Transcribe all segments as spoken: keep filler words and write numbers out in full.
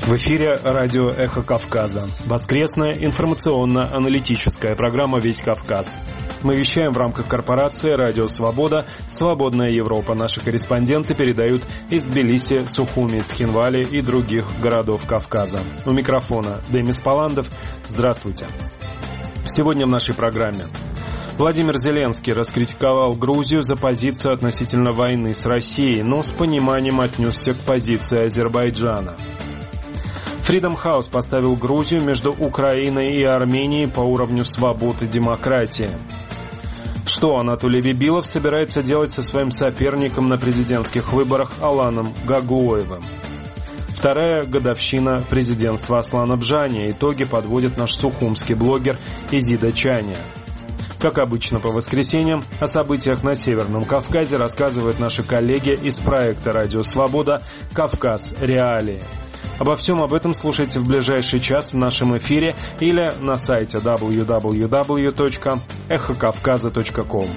В эфире радио «Эхо Кавказа». Воскресная информационно-аналитическая программа «Весь Кавказ». Мы вещаем в рамках корпорации «Радио Свобода», «Свободная Европа». Наши корреспонденты передают из Тбилиси, Сухуми, Цхинвали и других городов Кавказа. У микрофона Демис Паландов. Здравствуйте. Сегодня в нашей программе. Владимир Зеленский раскритиковал Грузию за позицию относительно войны с Россией, но с пониманием отнесся к позиции Азербайджана. Freedom House поставил Грузию между Украиной и Арменией по уровню свободы и демократии. Что Анатолий Бибилов собирается делать со своим соперником на президентских выборах Аланом Гагуоевым? Вторая годовщина президентства Аслана Бжани. Итоги подводит наш сухумский блогер Изида Чаня. Как обычно по воскресеньям, о событиях на Северном Кавказе рассказывают наши коллеги из проекта «Радио Свобода» «Кавказ. Реалии». Обо всем об этом слушайте в ближайший час в нашем эфире или на сайте дабл ю дабл ю дабл ю точка эхо кавказа точка ком.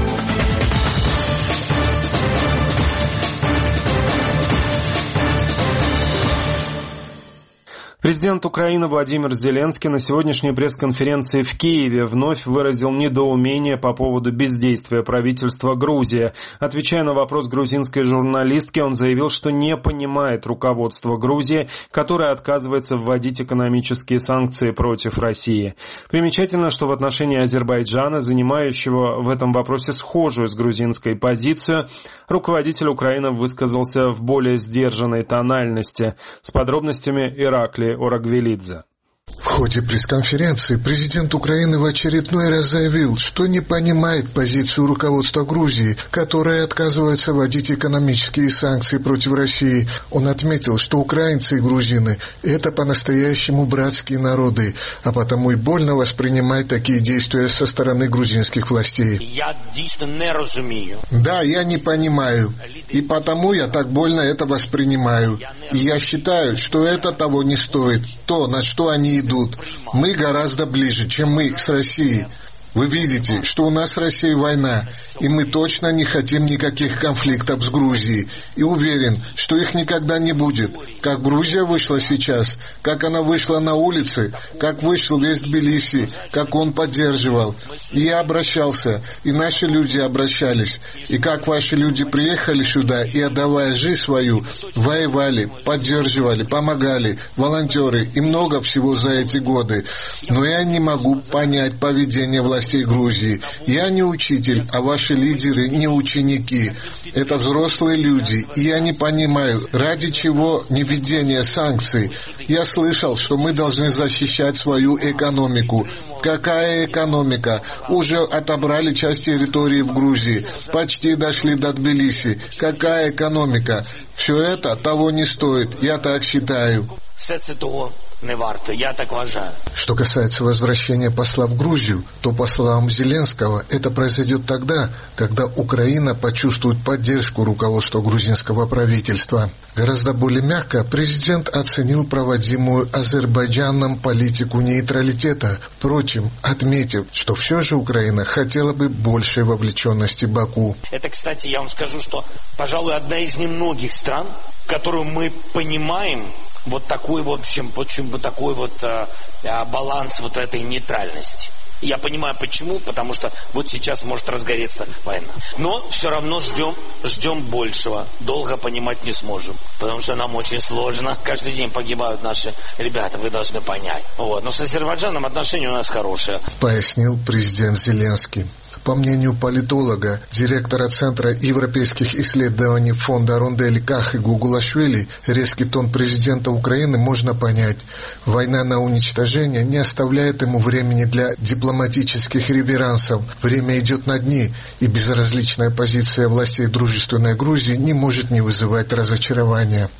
Президент Украины Владимир Зеленский на сегодняшней пресс-конференции в Киеве вновь выразил недоумение по поводу бездействия правительства Грузии. Отвечая на вопрос грузинской журналистки, он заявил, что не понимает руководство Грузии, которое отказывается вводить экономические санкции против России. Примечательно, что в отношении Азербайджана, занимающего в этом вопросе схожую с грузинской позицию, руководитель Украины высказался в более сдержанной тональности. С подробностями Ираклий Орагвелидзе. В ходе пресс-конференции президент Украины в очередной раз заявил, что не понимает позицию руководства Грузии, которое отказывается вводить экономические санкции против России. Он отметил, что украинцы и грузины – это по-настоящему братские народы, а потому и больно воспринимать такие действия со стороны грузинских властей. Я действительно не разумею. Да, я не понимаю, и потому я так больно это воспринимаю. И я считаю, что это того не стоит, то, на что они идут. Мы гораздо ближе, чем мы с Россией. Вы видите, что у нас с Россией война, и мы точно не хотим никаких конфликтов с Грузией. И уверен, что их никогда не будет. Как Грузия вышла сейчас, как она вышла на улицы, как вышел весь Тбилиси, как он поддерживал. И я обращался, и наши люди обращались. И как ваши люди приехали сюда и, отдавая жизнь свою, воевали, поддерживали, помогали, волонтеры и много всего за эти годы. Но я не могу понять поведение властей Грузии. Я не учитель, а ваши лидеры не ученики. Это взрослые люди, и я не понимаю, ради чего невведение санкций. Я слышал, что мы должны защищать свою экономику. Какая экономика? Уже отобрали часть территории в Грузии, почти дошли до Тбилиси. Какая экономика? Все это того не стоит, я так считаю. Не варто, я так уважаю. Что касается возвращения посла в Грузию, то, по словам Зеленского, это произойдет тогда, когда Украина почувствует поддержку руководства грузинского правительства. Гораздо более мягко президент оценил проводимую Азербайджаном политику нейтралитета, впрочем, отметив, что все же Украина хотела бы большей вовлеченности Баку. Это, кстати, я вам скажу, что, пожалуй, одна из немногих стран, которую мы понимаем, вот такой, в общем, очень вот такой вот а, а, баланс вот этой нейтральности. Я понимаю почему, потому что вот сейчас может разгореться война. Но все равно ждем, ждем большего. Долго понимать не сможем, потому что нам очень сложно. Каждый день погибают наши ребята, вы должны понять. Вот. Но с Азербайджаном отношения у нас хорошие. Пояснил президент Зеленский. По мнению политолога, директора Центра европейских исследований фонда Рондель Кахи Гугулашвили, резкий тон президента Украины можно понять. Война на уничтожение не оставляет ему времени для дипломатических реверансов. Время идет на дни, и безразличная позиция властей дружественной Грузии не может не вызывать разочарования.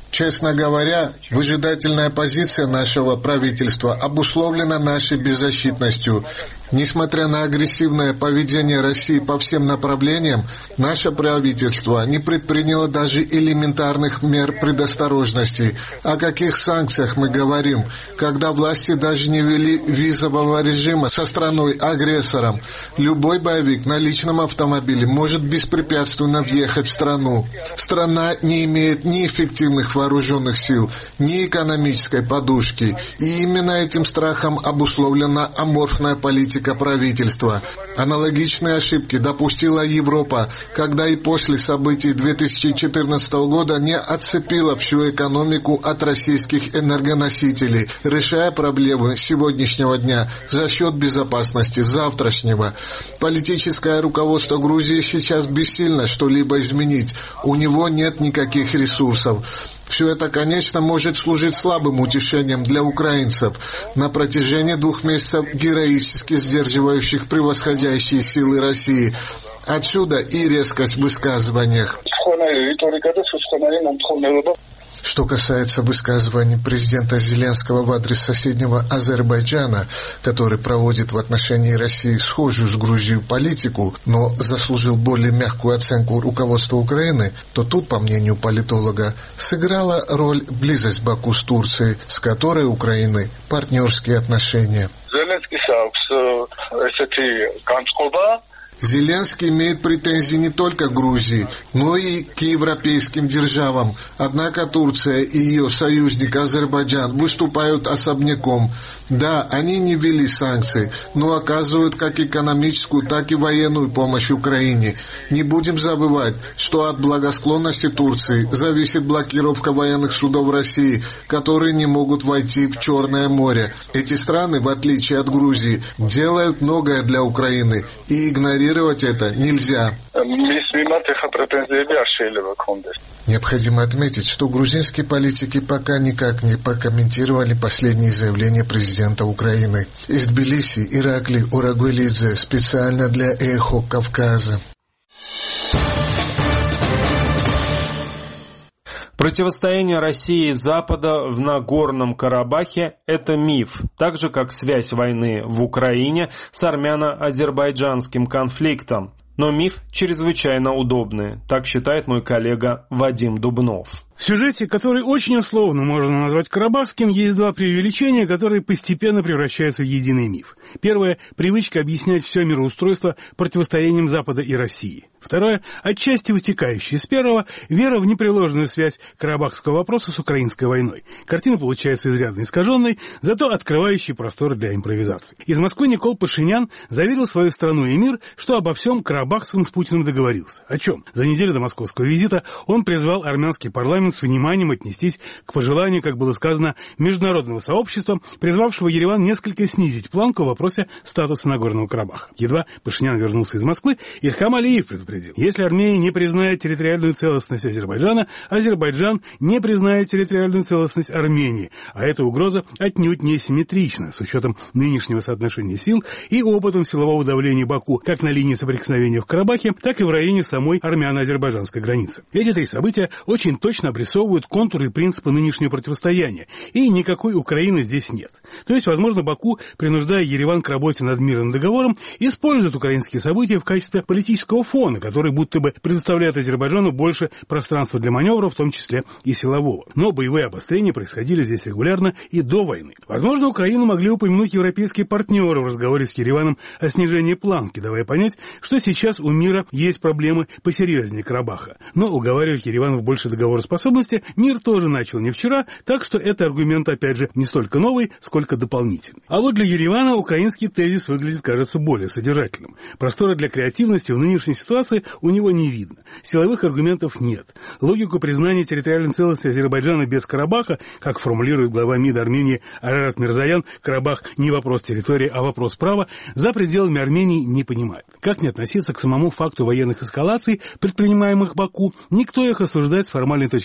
Честно говоря, выжидательная позиция нашего правительства обусловлена нашей беззащитностью. Несмотря на агрессивное поведение России по всем направлениям, наше правительство не предприняло даже элементарных мер предосторожности. О каких санкциях мы говорим, когда власти даже не ввели визового режима со страной-агрессором? Любой боевик на личном автомобиле может беспрепятственно въехать в страну. Страна не имеет ни эффективных вооруженных сил, ни экономической подушки. И именно этим страхом обусловлена аморфная политика правительства. Аналогичные ошибки допустила Европа, когда и после событий две тысячи четырнадцатого года не отцепила всю экономику от российских энергоносителей, решая проблемы сегодняшнего дня за счет безопасности завтрашнего. Политическое руководство Грузии сейчас бессильно что-либо изменить. У него нет никаких ресурсов. Все это, конечно, может служить слабым утешением для украинцев на протяжении двух месяцев героически сдерживающих превосходящие силы России. Отсюда и резкость в высказываниях. Что касается высказываний президента Зеленского в адрес соседнего Азербайджана, который проводит в отношении России схожую с Грузией политику, но заслужил более мягкую оценку руководства Украины, то тут, по мнению политолога, сыграла роль близость Баку с Турцией, с которой у Украины партнерские отношения. Зеленский имеет претензии не только к Грузии, но и к европейским державам. Однако Турция и ее союзник Азербайджан выступают особняком. Да, они не ввели санкции, но оказывают как экономическую, так и военную помощь Украине. Не будем забывать, что от благосклонности Турции зависит блокировка военных судов России, которые не могут войти в Черное море. Эти страны, в отличие от Грузии, делают многое для Украины и игнорируют это нельзя. Необходимо отметить, что грузинские политики пока никак не прокомментировали последние заявления президента Украины. Из Тбилиси Иракли Урагвелидзе специально для «Эхо Кавказа». Противостояние России и Запада в Нагорном Карабахе – это миф, так же как связь войны в Украине с армяно-азербайджанским конфликтом. Но миф чрезвычайно удобный, так считает мой коллега Вадим Дубнов. В сюжете, который очень условно можно назвать карабахским, есть два преувеличения, которые постепенно превращаются в единый миф. Первое – привычка объяснять все мироустройство противостоянием Запада и России. Второе – отчасти вытекающее из первого – вера в непреложную связь карабахского вопроса с украинской войной. Картина получается изрядно искаженной, зато открывающей простор для импровизации. Из Москвы Никол Пашинян заверил свою страну и мир, что обо всем карабахском с Путиным договорился. О чем? За неделю до московского визита он призвал армянский парламент с вниманием отнестись к пожеланию, как было сказано, международного сообщества, призвавшего Ереван несколько снизить планку в вопросе статуса Нагорного Карабаха. Едва Пашинян вернулся из Москвы, Ильхам Алиев предупредил: если Армения не признает территориальную целостность Азербайджана, Азербайджан не признает территориальную целостность Армении, а эта угроза отнюдь не симметрична с учетом нынешнего соотношения сил и опытом силового давления Баку как на линии соприкосновения в Карабахе, так и в районе самой армяно-азербайджанской границы. Эти три события очень точно обрисовывают контуры и принципы нынешнего противостояния, и никакой Украины здесь нет. То есть, возможно, Баку, принуждая Ереван к работе над мирным договором, использует украинские события в качестве политического фона, который будто бы предоставляет Азербайджану больше пространства для маневра, в том числе и силового. Но боевые обострения происходили здесь регулярно и до войны. Возможно, Украину могли упомянуть европейские партнеры в разговоре с Ереваном о снижении планки, давая понять, что сейчас у мира есть проблемы посерьезнее Карабаха. Но уговаривать Ереван в большей договороспособности мир тоже начал не вчера, так что это аргумент, опять же, не столько новый, сколько дополнительный. А вот для Еревана украинский тезис выглядит, кажется, более содержательным. Простора для креативности в нынешней ситуации у него не видно. Силовых аргументов нет. Логику признания территориальной целостности Азербайджана без Карабаха, как формулирует глава МИД Армении Арарат Мирзоян, Карабах не вопрос территории, а вопрос права, за пределами Армении не понимает. Как не относиться к самому факту военных эскалаций, предпринимаемых Баку, никто их осуждать с формальной точки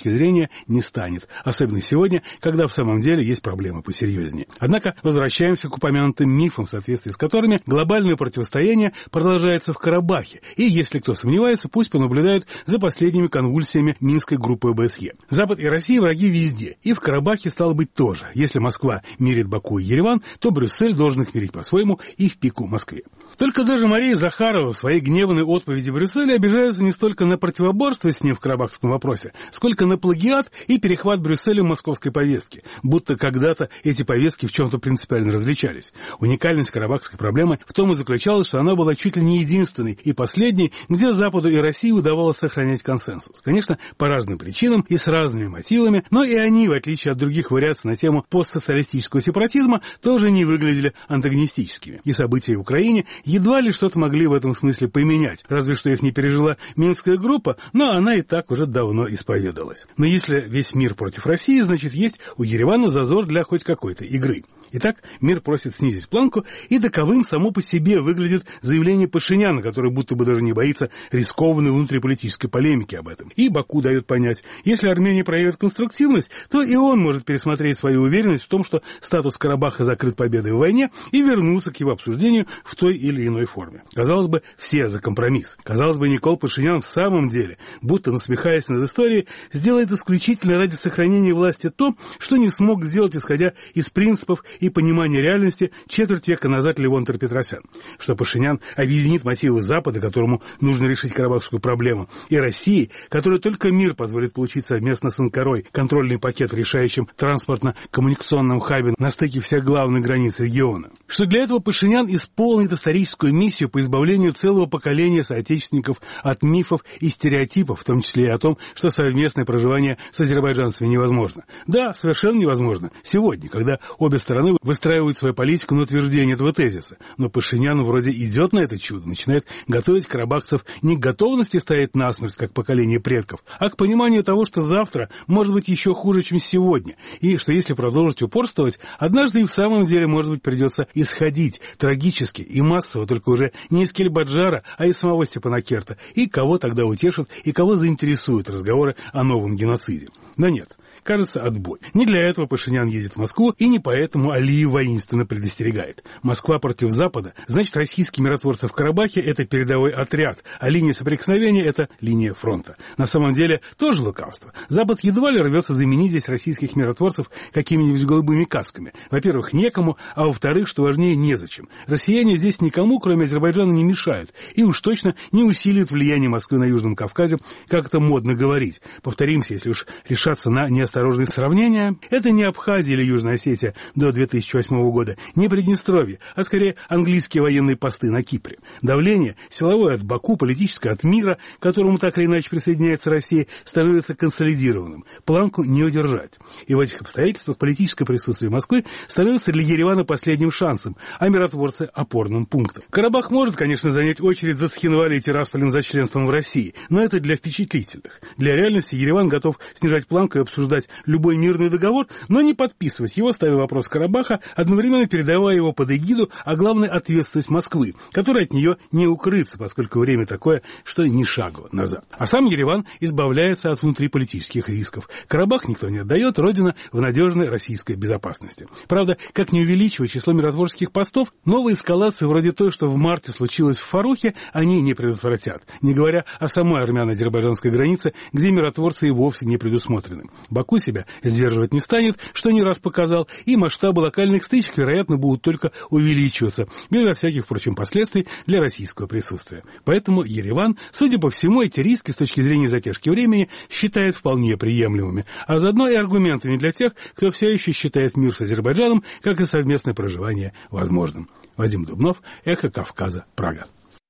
точки зрения не станет, особенно сегодня, когда в самом деле есть проблемы посерьезнее. Однако возвращаемся к упомянутым мифам, в соответствии с которыми глобальное противостояние продолжается в Карабахе, и если кто сомневается, пусть понаблюдает за последними конвульсиями Минской группы ОБСЕ. Запад и Россия враги везде, и в Карабахе стало быть тоже. Если Москва мирит Баку и Ереван, то Брюссель должен их мирить по-своему и в пику Москве. Только даже Мария Захарова в своей гневной отповеди Брюсселя обижается не столько на противоборство с ним в карабахском вопросе, сколько на плагиат и перехват Брюсселем московской повестки, будто когда-то эти повестки в чем-то принципиально различались. Уникальность карабахской проблемы в том и заключалась, что она была чуть ли не единственной и последней, где Западу и России удавалось сохранять консенсус. Конечно, по разным причинам и с разными мотивами, но и они, в отличие от других вариаций на тему постсоциалистического сепаратизма, тоже не выглядели антагонистическими. И события в Украине едва ли что-то могли в этом смысле поменять, разве что их не пережила Минская группа, но она и так уже давно исповедалась. Но если весь мир против России, значит, есть у Еревана зазор для хоть какой-то игры. Итак, мир просит снизить планку, и таковым само по себе выглядит заявление Пашиняна, который будто бы даже не боится рискованной внутриполитической полемики об этом. И Баку дает понять, если Армения проявит конструктивность, то и он может пересмотреть свою уверенность в том, что статус Карабаха закрыт победой в войне, и вернуться к его обсуждению в той или иной форме. Казалось бы, все за компромисс. Казалось бы, Никол Пашинян в самом деле, будто насмехаясь над историей, сделает исключительно ради сохранения власти то, что не смог сделать, исходя из принципов и понимания реальности четверть века назад Левон Петросян. Что Пашинян объединит мотивы Запада, которому нужно решить карабахскую проблему, и России, которой только мир позволит получить совместно с Анкарой контрольный пакет в решающем транспортно-коммуникационном хабе на стыке всех главных границ региона. Что для этого Пашинян исполнит историческую миссию по избавлению целого поколения соотечественников от мифов и стереотипов, в том числе и о том, что совместное проживание с азербайджанцами невозможно. Да, совершенно невозможно. Сегодня, когда обе стороны выстраивают свою политику на утверждение этого тезиса. Но Пашинян вроде идет на это чудо, начинает готовить карабахцев не к готовности стоять насмерть, как поколение предков, а к пониманию того, что завтра может быть еще хуже, чем сегодня, и что если продолжить упорствовать, однажды и в самом деле, может быть, придется исходить трагически и массово, только уже не из Кельбаджара, а из самого Степанакерта, и кого тогда утешат, и кого заинтересуют разговоры о новом геноциде. Но нет. Кажется, отбой. Не для этого Пашинян едет в Москву, и не поэтому Алиев воинственно предостерегает. Москва против Запада, значит, российские миротворцы в Карабахе – это передовой отряд, а линия соприкосновения – это линия фронта. На самом деле, тоже лукавство. Запад едва ли рвется заменить здесь российских миротворцев какими-нибудь голубыми касками. Во-первых, некому, а во-вторых, что важнее, незачем. Россияне здесь никому, кроме Азербайджана, не мешают, и уж точно не усиливают влияние Москвы на Южном Кавказе, как это модно говорить. Повторимся, если уж решаться на неосторожность. Осторожные сравнения. Это не Абхазия или Южная Осетия до две тысячи восьмого года, не Приднестровье, а скорее английские военные посты на Кипре. Давление силовое от Баку, политическое от мира, к которому так или иначе присоединяется Россия, становится консолидированным. Планку не удержать. И в этих обстоятельствах политическое присутствие Москвы становится для Еревана последним шансом, а миротворцы – опорным пунктом. Карабах может, конечно, занять очередь за Цхинвали и Тирасполем за членством в России, но это для впечатлительных. Для реальности Ереван готов снижать планку и обсуждать любой мирный договор, но не подписывать его, ставя вопрос Карабаха, одновременно передавая его под эгиду, а главное ответственность Москвы, которая от нее не укрыться, поскольку время такое, что ни шагу назад. А сам Ереван избавляется от внутриполитических рисков. Карабах никто не отдает, родина в надежной российской безопасности. Правда, как не увеличивать число миротворческих постов, новые эскалации вроде той, что в марте случилось в Фарухе, они не предотвратят, не говоря о самой армяно-азербайджанской границе, где миротворцы и вовсе не предусмотрены. Баку себя сдерживать не станет, что не раз показал, и масштабы локальных стычек, вероятно, будут только увеличиваться, безо всяких, впрочем, последствий для российского присутствия. Поэтому Ереван, судя по всему, эти риски с точки зрения затяжки времени считает вполне приемлемыми, а заодно и аргументами для тех, кто все еще считает мир с Азербайджаном, как и совместное проживание, возможным. Вадим Дубнов, Эхо Кавказа, Прага.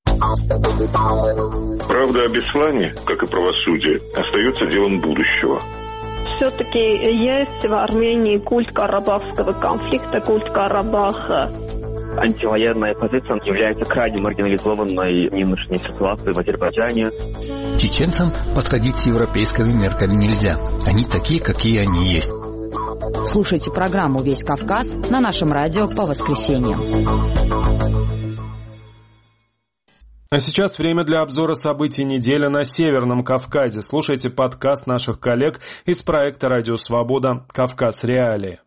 Правда о Беслане, как и правосудие, остается делом будущего. Все-таки есть в Армении культ карабахского конфликта, культ Карабаха. Антивоенная позиция является крайне маргинализованной в нынешней ситуации в Азербайджане. Чеченцам подходить с европейскими мерками нельзя. Они такие, какие они есть. Слушайте программу «Весь Кавказ» на нашем радио по воскресеньям. А сейчас время для обзора событий недели на Северном Кавказе. Слушайте подкаст наших коллег из проекта «Радио Свобода. Кавказ. Реалии».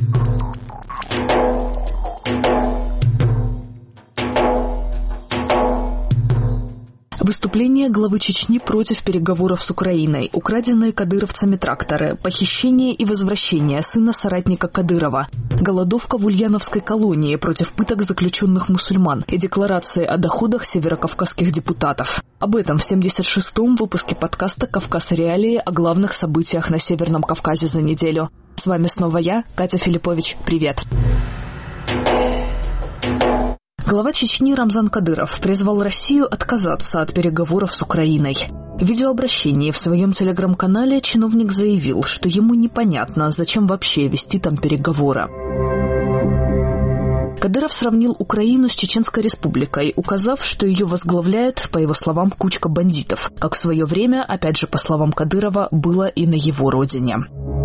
Выступление главы Чечни против переговоров с Украиной, украденные кадыровцами тракторы, похищение и возвращение сына соратника Кадырова, голодовка в Ульяновской колонии против пыток заключенных мусульман и декларации о доходах северокавказских депутатов. Об этом в семьдесят шестом выпуске подкаста «Кавказ. Реалии» о главных событиях на Северном Кавказе за неделю. С вами снова я, Катя Филиппович. Привет! Глава Чечни Рамзан Кадыров призвал Россию отказаться от переговоров с Украиной. В видеообращении в своем телеграм-канале чиновник заявил, что ему непонятно, зачем вообще вести там переговоры. Кадыров сравнил Украину с Чеченской республикой, указав, что ее возглавляет, по его словам, кучка бандитов, как в свое время, опять же по словам Кадырова, было и на его родине.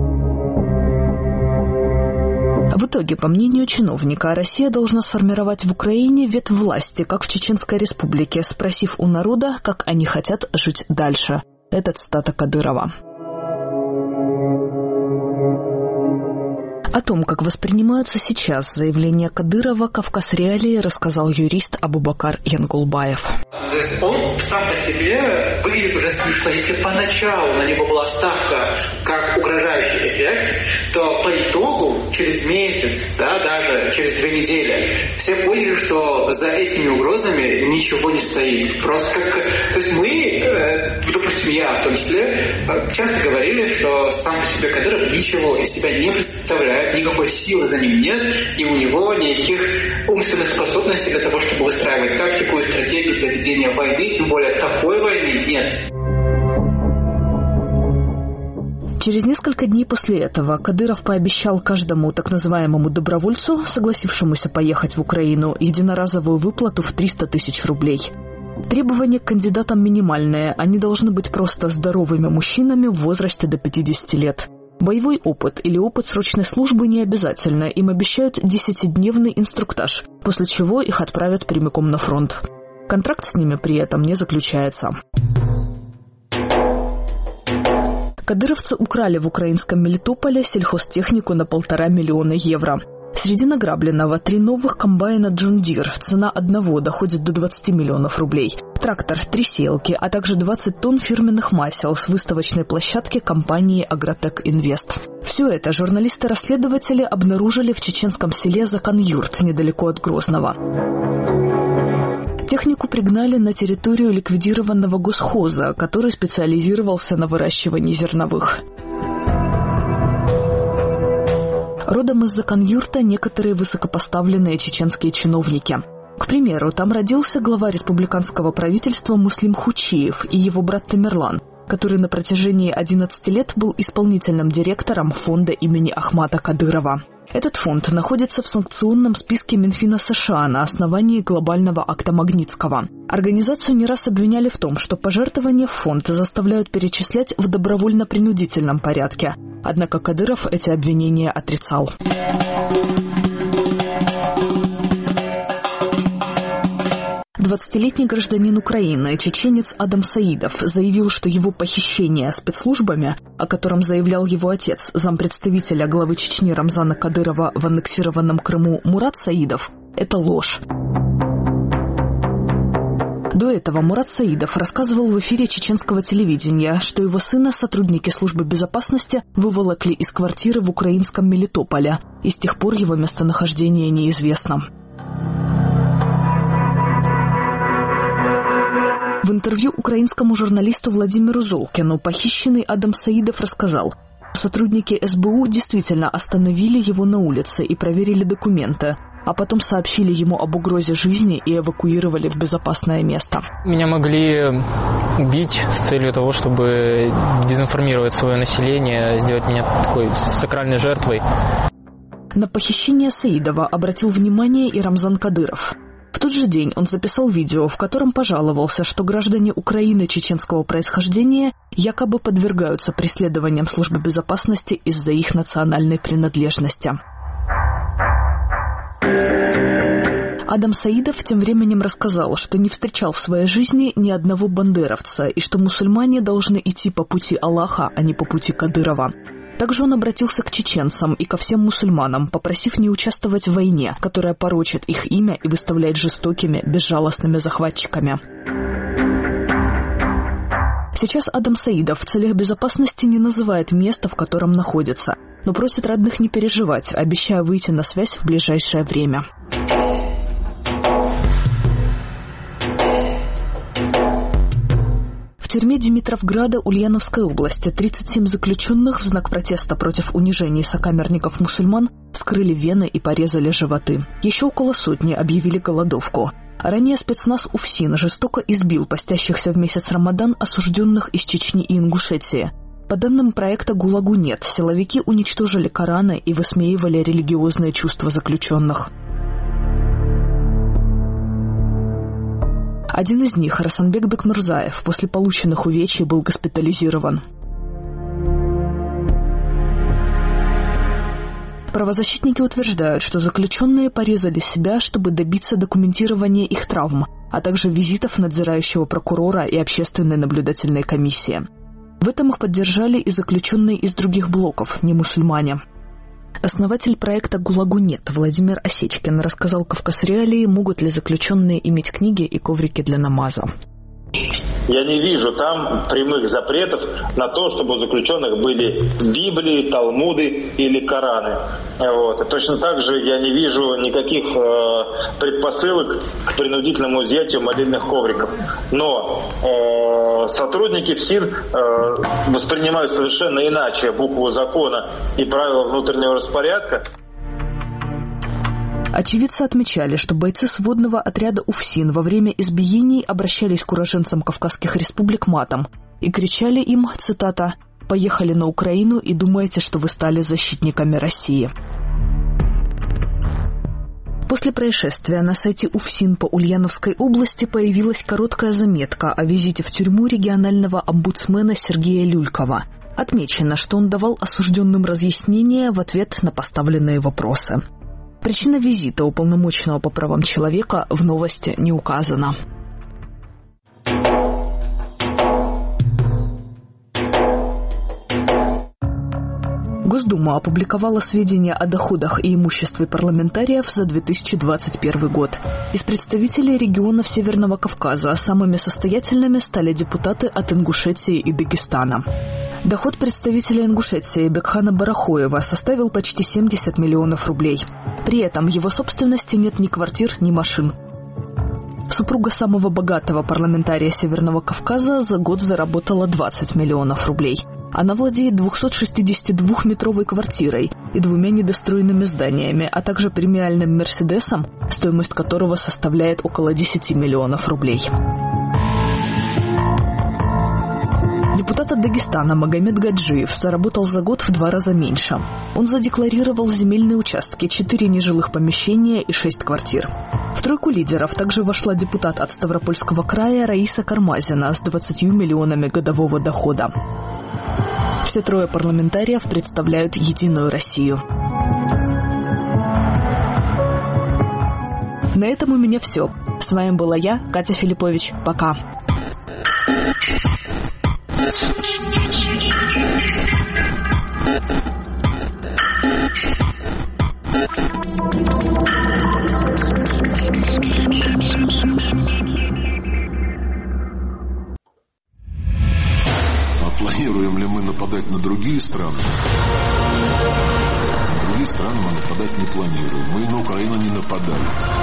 В итоге, по мнению чиновника, Россия должна сформировать в Украине ветвь власти, как в Чеченской республике, спросив у народа, как они хотят жить дальше. Это цитата Кадырова. О том, как воспринимаются сейчас заявления Кадырова, «Кавказ. Реалии» рассказал юрист Абубакар Янгулбаев. Он сам по себе выглядит уже смешно. Если поначалу на него была ставка как угрожающий эффект, то по итогу через месяц, да, даже через две недели, все поняли, что за этими угрозами ничего не стоит. Просто как... То есть мы, допустим, я в том числе, часто говорили, что сам по себе Кадыров ничего из себя не представляет, никакой силы за ним нет, и у него никаких умственных способностей для того, чтобы выстраивать тактику и стратегию для ведения войны, тем более такой войны нет. Через несколько дней после этого Кадыров пообещал каждому так называемому добровольцу, согласившемуся поехать в Украину, единоразовую выплату в триста тысяч рублей. Требования к кандидатам минимальные, они должны быть просто здоровыми мужчинами в возрасте до пятидесяти лет. Боевой опыт или опыт срочной службы не обязательно, им обещают десятидневный инструктаж, после чего их отправят прямиком на фронт. Контракт с ними при этом не заключается. Кадыровцы украли в украинском Мелитополе сельхозтехнику на полтора миллиона евро. Среди награбленного три новых комбайна John Deere, цена одного доходит до двадцати миллионов рублей. Трактор, три сеялки, а также двадцать тонн фирменных масел с выставочной площадки компании «Агротек Инвест». Все это журналисты-расследователи обнаружили в чеченском селе Закан-Юрт, недалеко от Грозного. Технику пригнали на территорию ликвидированного госхоза, который специализировался на выращивании зерновых. Родом из Закан-Юрта некоторые высокопоставленные чеченские чиновники. К примеру, там родился глава республиканского правительства Муслим Хучиев и его брат Тамерлан, который на протяжении одиннадцати лет был исполнительным директором фонда имени Ахмата Кадырова. Этот фонд находится в санкционном списке Минфина США на основании глобального акта Магнитского. Организацию не раз обвиняли в том, что пожертвования в фонд заставляют перечислять в добровольно-принудительном порядке. Однако Кадыров эти обвинения отрицал. двадцатилетний гражданин Украины, чеченец Адам Саидов, заявил, что его похищение спецслужбами, о котором заявлял его отец, зампредставителя главы Чечни Рамзана Кадырова в аннексированном Крыму Мурат Саидов, это ложь. До этого Мурат Саидов рассказывал в эфире чеченского телевидения, что его сына сотрудники службы безопасности выволокли из квартиры в украинском Мелитополе, и с тех пор его местонахождение неизвестно. В интервью украинскому журналисту Владимиру Золкину похищенный Адам Саидов рассказал, сотрудники эс бэ у действительно остановили его на улице и проверили документы, а потом сообщили ему об угрозе жизни и эвакуировали в безопасное место. Меня могли убить с целью того, чтобы дезинформировать свое население, сделать меня такой сакральной жертвой. На похищение Саидова обратил внимание и Рамзан Кадыров. В тот же день он записал видео, в котором пожаловался, что граждане Украины чеченского происхождения якобы подвергаются преследованиям службы безопасности из-за их национальной принадлежности. Адам Саидов тем временем рассказал, что не встречал в своей жизни ни одного бандеровца и что мусульмане должны идти по пути Аллаха, а не по пути Кадырова. Также он обратился к чеченцам и ко всем мусульманам, попросив не участвовать в войне, которая порочит их имя и выставляет жестокими, безжалостными захватчиками. Сейчас Адам Саидов в целях безопасности не называет место, в котором находится, но просит родных не переживать, обещая выйти на связь в ближайшее время. В тюрьме Димитровграда Ульяновской области тридцать семь заключенных в знак протеста против унижений сокамерников-мусульман вскрыли вены и порезали животы. Еще около сотни объявили голодовку. Ранее спецназ УФСИН жестоко избил постящихся в месяц Рамадан осужденных из Чечни и Ингушетии. По данным проекта «ГУЛАГу нет», силовики уничтожили Кораны и высмеивали религиозные чувства заключенных. Один из них, Расанбек Бекмурзаев, после полученных увечий был госпитализирован. Правозащитники утверждают, что заключенные порезали себя, чтобы добиться документирования их травм, а также визитов надзирающего прокурора и общественной наблюдательной комиссии. В этом их поддержали и заключенные из других блоков, не мусульмане. Основатель проекта «ГУЛАГу нет» Владимир Осечкин рассказал «Кавказ-Реалии», могут ли заключенные иметь книги и коврики для намаза. Я не вижу там прямых запретов на то, чтобы у заключенных были Библии, Талмуды или Кораны. Вот. И точно так же я не вижу никаких э, предпосылок к принудительному изъятию молельных ковриков. Но э, сотрудники ФСИН э, воспринимают совершенно иначе букву закона и правила внутреннего распорядка. Очевидцы отмечали, что бойцы сводного отряда УФСИН во время избиений обращались к уроженцам Кавказских республик матом и кричали им, цитата, «Поехали на Украину и думаете, что вы стали защитниками России». После происшествия на сайте УФСИН по Ульяновской области появилась короткая заметка о визите в тюрьму регионального омбудсмена Сергея Люлькова. Отмечено, что он давал осужденным разъяснения в ответ на поставленные вопросы. Причина визита уполномоченного по правам человека в новости не указана. Госдума опубликовала сведения о доходах и имуществе парламентариев за две тысячи двадцать первый год. Из представителей регионов Северного Кавказа самыми состоятельными стали депутаты от Ингушетии и Дагестана. Доход представителя Ингушетии Бекхана Барахоева составил почти семьдесят миллионов рублей. При этом в его собственности нет ни квартир, ни машин. Супруга самого богатого парламентария Северного Кавказа за год заработала двадцать миллионов рублей. Она владеет двухсотшестидесятидвухметровой квартирой и двумя недостроенными зданиями, а также премиальным «Мерседесом», стоимость которого составляет около десять миллионов рублей. Депутат от Дагестана Магомед Гаджиев заработал за год в два раза меньше. Он задекларировал земельные участки, четыре нежилых помещения и шесть квартир. В тройку лидеров также вошла депутат от Ставропольского края Раиса Кармазина с двадцатью миллионами годового дохода. Все трое парламентариев представляют «Единую Россию». На этом у меня все. С вами была я, Катя Филиппович. Пока. Планируем ли мы нападать на другие страны? На другие страны мы нападать не планируем. Мы на Украину не нападали.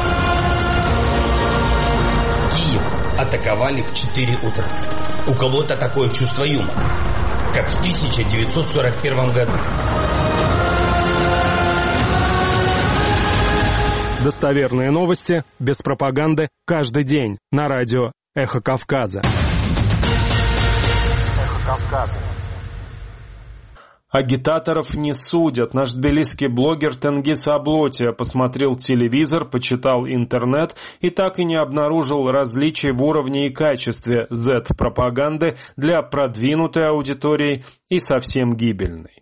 Киев атаковали в четыре утра. У кого-то такое чувство юмора, как в тысяча девятьсот сорок первом году. Достоверные новости, без пропаганды, каждый день на радио «Эхо Кавказа». Кавказа. Агитаторов не судят. Наш тбилисский блогер Тенгиз Аблотия посмотрел телевизор, почитал интернет и так и не обнаружил различий в уровне и качестве зет-пропаганды для продвинутой аудитории и совсем гибельной.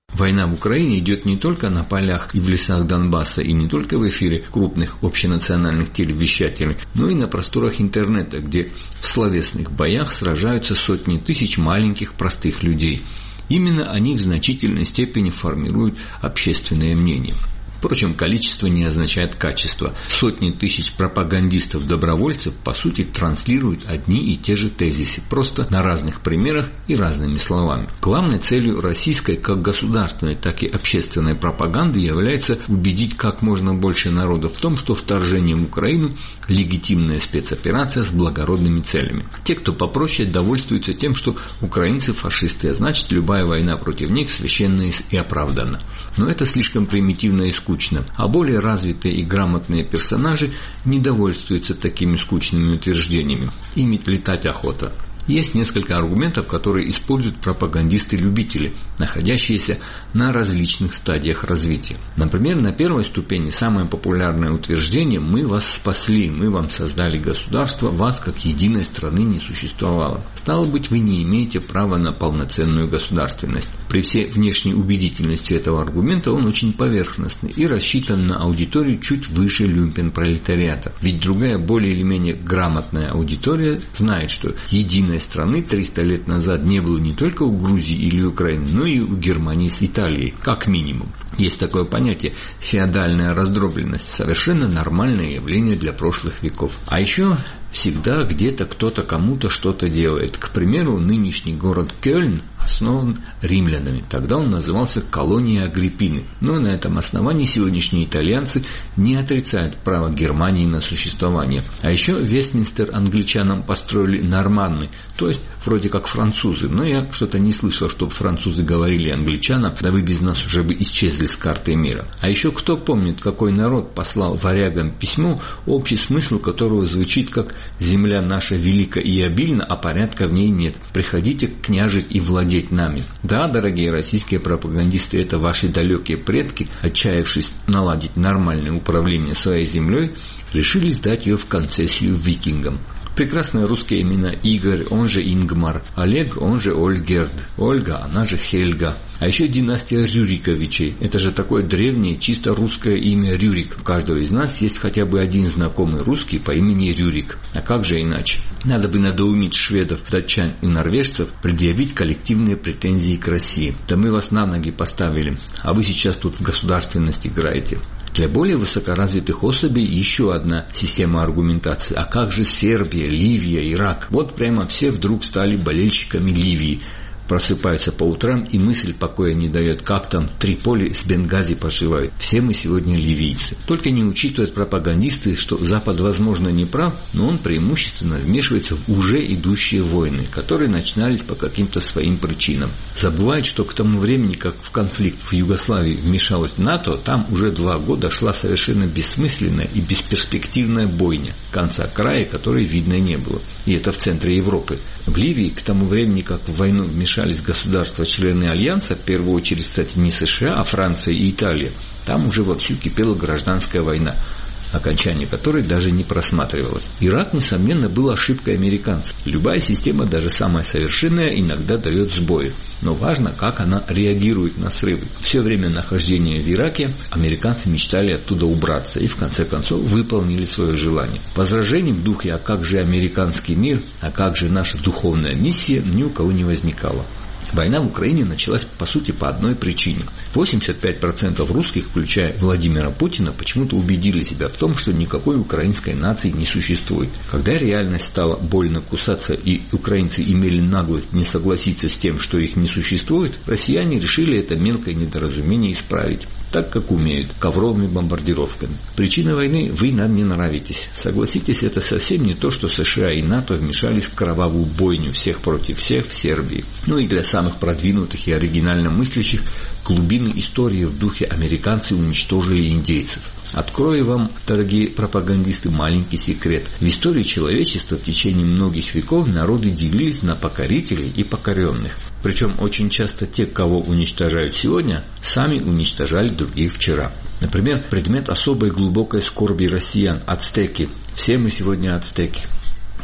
Война в Украине идет не только на полях и в лесах Донбасса, и не только в эфире крупных общенациональных телевещателей, но и на просторах интернета, где в словесных боях сражаются сотни тысяч маленьких простых людей. Именно они в значительной степени формируют общественное мнение. Впрочем, количество не означает качество. Сотни тысяч пропагандистов-добровольцев, по сути, транслируют одни и те же тезисы, просто на разных примерах и разными словами. Главной целью российской как государственной, так и общественной пропаганды является убедить как можно больше народа в том, что вторжение в Украину – легитимная спецоперация с благородными целями. Те, кто попроще, довольствуются тем, что украинцы фашисты, а значит, любая война против них священна и оправдана. Но это слишком примитивно и скучно. А более развитые и грамотные персонажи не довольствуются такими скучными утверждениями. Ими летать охота. Есть несколько аргументов, которые используют пропагандисты-любители, находящиеся на различных стадиях развития. Например, на первой ступени самое популярное утверждение «Мы вас спасли, мы вам создали государство, вас как единой страны не существовало». Стало быть, вы не имеете права на полноценную государственность. При всей внешней убедительности этого аргумента он очень поверхностный и рассчитан на аудиторию чуть выше люмпен-пролетариата. Ведь другая, более или менее грамотная аудитория знает, что единая страны триста лет назад не было не только у Грузии или Украины, но и у Германии с Италией, как минимум. Есть такое понятие – феодальная раздробленность, совершенно нормальное явление для прошлых веков. А еще всегда где-то кто-то кому-то что-то делает. К примеру, нынешний город Кёльн основан римлянами. Тогда он назывался колонией Агриппины. Но на этом основании сегодняшние итальянцы не отрицают право Германии на существование. А еще Вестминстер англичанам построили норманны, то есть вроде как французы. Но я что-то не слышал, чтобы французы говорили англичанам, да вы без нас уже бы исчезли с карты мира. А еще кто помнит, какой народ послал варягам письмо, общий смысл которого звучит как «Земля наша велика и обильна, а порядка в ней нет. Приходите княжить и владеть нами». Да, дорогие российские пропагандисты, это ваши далекие предки, отчаявшись наладить нормальное управление своей землей, решили сдать ее в концессию викингам. Прекрасные русские имена: Игорь, он же Ингмар, Олег, он же Ольгерд, Ольга, она же Хельга. А еще династия Рюриковичей. Это же такое древнее, чисто русское имя Рюрик. У каждого из нас есть хотя бы один знакомый русский по имени Рюрик. А как же иначе? Надо бы надоумить шведов, датчан и норвежцев предъявить коллективные претензии к России. Да мы вас на ноги поставили, а вы сейчас тут в государственность играете. Для более высокоразвитых особей еще одна система аргументации. А как же Сербия, Ливия, Ирак? Вот прямо все вдруг стали болельщиками Ливии. Просыпаются по утрам, и мысль покоя не дает, как там Триполи с Бенгази пошивают. Все мы сегодня ливийцы. Только не учитывают пропагандисты, что Запад, возможно, не прав, но он преимущественно вмешивается в уже идущие войны, которые начинались по каким-то своим причинам. Забывают, что к тому времени, как в конфликт в Югославии вмешалось НАТО, там уже два года шла совершенно бессмысленная и бесперспективная бойня, конца края которой видно не было. И это в центре Европы. В Ливии к тому времени, как в войну вмешались государства-члены Альянса, в первую очередь, кстати, не США, а Франция и Италия, там уже вовсю кипела гражданская война, окончание которой даже не просматривалось. Ирак, несомненно, был ошибкой американцев. Любая система, даже самая совершенная, иногда дает сбои. Но важно, как она реагирует на срывы. Все время нахождения в Ираке американцы мечтали оттуда убраться и, в конце концов, выполнили свое желание. Возражений в духе «а как же американский мир?», «а как же наша духовная миссия?» ни у кого не возникало. Война в Украине началась, по сути, по одной причине. восемьдесят пять процентов русских, включая Владимира Путина, почему-то убедили себя в том, что никакой украинской нации не существует. Когда реальность стала больно кусаться и украинцы имели наглость не согласиться с тем, что их не существует, россияне решили это мелкое недоразумение исправить. Так, как умеют, ковровыми бомбардировками. Причина войны: вы нам не нравитесь. Согласитесь, это совсем не то, что США и НАТО вмешались в кровавую бойню всех против всех в Сербии. Ну и для самых продвинутых и оригинально мыслящих, глубины истории в духе «американцы уничтожили индейцев». Открою вам, дорогие пропагандисты, маленький секрет. В истории человечества в течение многих веков народы делились на покорителей и покоренных. Причем очень часто те, кого уничтожают сегодня, сами уничтожали других вчера. Например, предмет особой глубокой скорби россиян – ацтеки. Все мы сегодня ацтеки.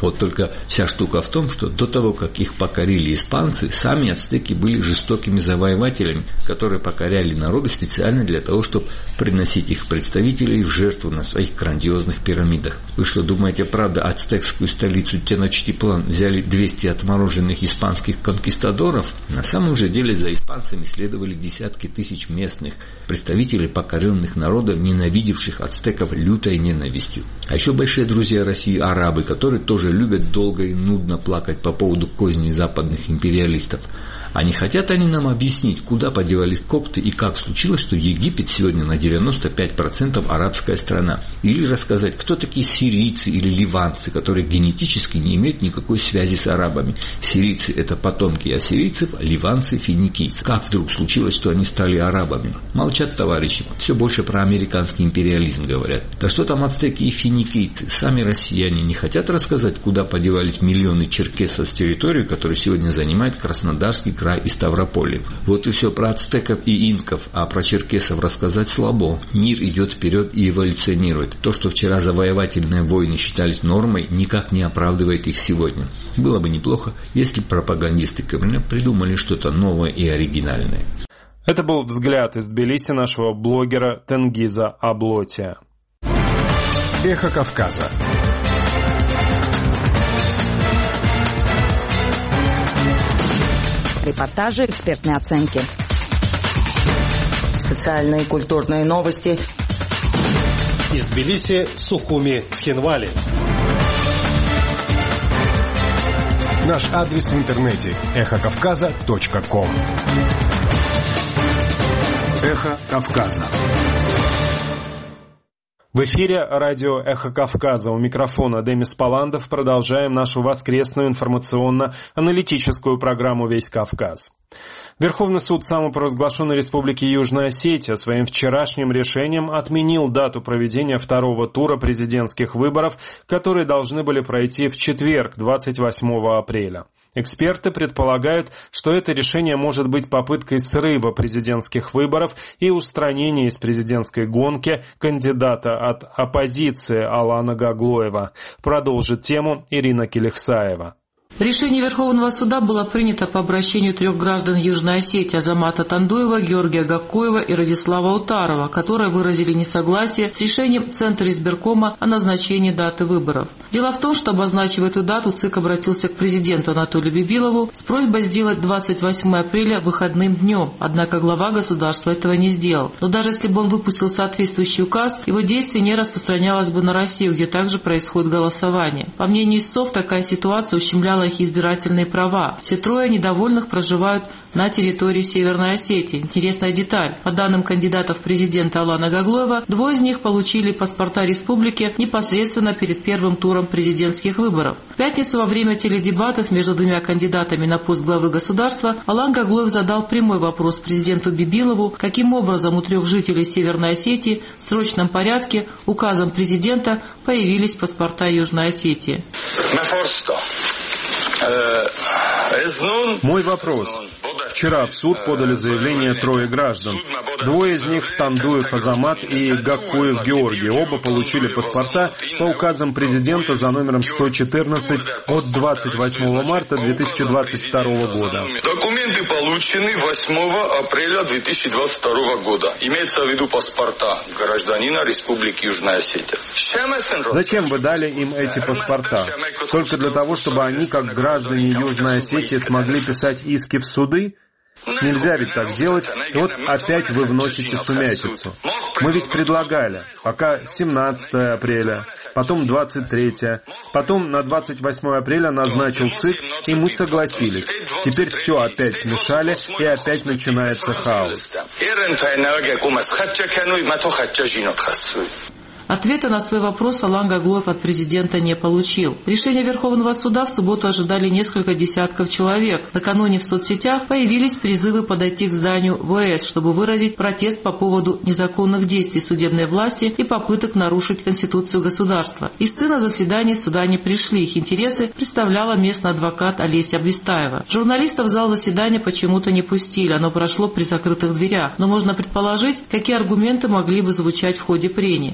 Вот только вся штука в том, что до того, как их покорили испанцы, сами ацтеки были жестокими завоевателями, которые покоряли народы специально для того, чтобы приносить их представителей в жертву на своих грандиозных пирамидах. Вы что, думаете, правда, ацтекскую столицу Теночтиплан взяли двести отмороженных испанских конкистадоров? На самом же деле за испанцами следовали десятки тысяч местных представителей покоренных народов, ненавидевших ацтеков лютой ненавистью. А еще большие друзья России арабы, которые тоже любят долго и нудно плакать по поводу козней западных империалистов. А не хотят они нам объяснить, куда подевались копты и как случилось, что Египет сегодня на девяносто пять процентов арабская страна? Или рассказать, кто такие сирийцы или ливанцы, которые генетически не имеют никакой связи с арабами? Сирийцы – это потомки ассирийцев, ливанцы – финикийцы. Как вдруг случилось, что они стали арабами? Молчат товарищи. Все больше про американский империализм говорят. Да что там ацтеки и финикийцы? Сами россияне не хотят рассказать, куда подевались миллионы черкесов с территории, которую сегодня занимает Краснодарский край и Ставрополье. Вот и все про ацтеков и инков, а про черкесов рассказать слабо. Мир идет вперед и эволюционирует. То, что вчера завоевательные войны считались нормой, никак не оправдывает их сегодня. Было бы неплохо, если пропагандисты Кремля придумали что-то новое и оригинальное. Это был взгляд из Тбилиси нашего блогера Тенгиза Аблотия. Эхо Кавказа. Репортажи, экспертные оценки. Социальные и культурные новости. Из Тбилиси, Сухуми, Цхинвали. Наш адрес в интернете эхо кавказа точка ком. Эхо Кавказа. В эфире радио «Эхо Кавказа». У микрофона Демис Паландов. Продолжаем нашу воскресную информационно-аналитическую программу «Весь Кавказ». Верховный суд самопровозглашенной Республики Южная Осетия своим вчерашним решением отменил дату проведения второго тура президентских выборов, которые должны были пройти в четверг, двадцать восьмого апреля. Эксперты предполагают, что это решение может быть попыткой срыва президентских выборов и устранения из президентской гонки кандидата от оппозиции Алана Гаглоева. Продолжит тему Ирина Келихсаева. Решение Верховного суда было принято по обращению трех граждан Южной Осетии: Азамата Тандуева, Георгия Гаккоева и Радислава Утарова, которые выразили несогласие с решением Центра избиркома о назначении даты выборов. Дело в том, что, обозначив эту дату, ЦИК обратился к президенту Анатолию Бибилову с просьбой сделать двадцать восьмое апреля выходным днем, однако глава государства этого не сделал. Но даже если бы он выпустил соответствующий указ, его действие не распространялось бы на Россию, где также происходит голосование. По мнению истцов, такая ситуация ущемляла их избирательные права. Все трое недовольных проживают на территории Северной Осетии. Интересная деталь. По данным кандидатов в президенты Алана Гаглоева, двое из них получили паспорта республики непосредственно перед первым туром президентских выборов. В пятницу во время теледебатов между двумя кандидатами на пост главы государства Алан Гаглоев задал прямой вопрос президенту Бибилову, каким образом у трех жителей Северной Осетии в срочном порядке указом президента появились паспорта Южной Осетии. Мой вопрос. Вчера в суд подали заявление трое граждан. Двое из них, Тандуев Азамат и Гаккоев Георгий, оба получили паспорта по указам президента за номером сто четырнадцать от двадцать восьмого марта две тысячи двадцать второго года. Документы получены восьмого апреля две тысячи двадцать второго года. Имеется в виду паспорта гражданина Республики Южная Осетия. Зачем вы дали им эти паспорта? Только для того, чтобы они, как граждане Южной Осетии, смогли писать иски в суды? Нельзя ведь так делать, и вот опять вы вносите сумятицу. Мы ведь предлагали, пока семнадцатое апреля, потом двадцать третье, потом на двадцать восьмое апреля назначил ЦИК, и мы согласились. Теперь все опять смешали, и опять начинается хаос. Ответа на свой вопрос Алан Гаглоев от президента не получил. Решение Верховного суда в субботу ожидали несколько десятков человек. Накануне в соцсетях появились призывы подойти к зданию ВС, чтобы выразить протест по поводу незаконных действий судебной власти и попыток нарушить Конституцию государства. Истцы на заседании суда не пришли. Их интересы представляла местный адвокат Олеся Блистаева. Журналистов в зал заседания почему-то не пустили. Оно прошло при закрытых дверях. Но можно предположить, какие аргументы могли бы звучать в ходе прений. Так, независимо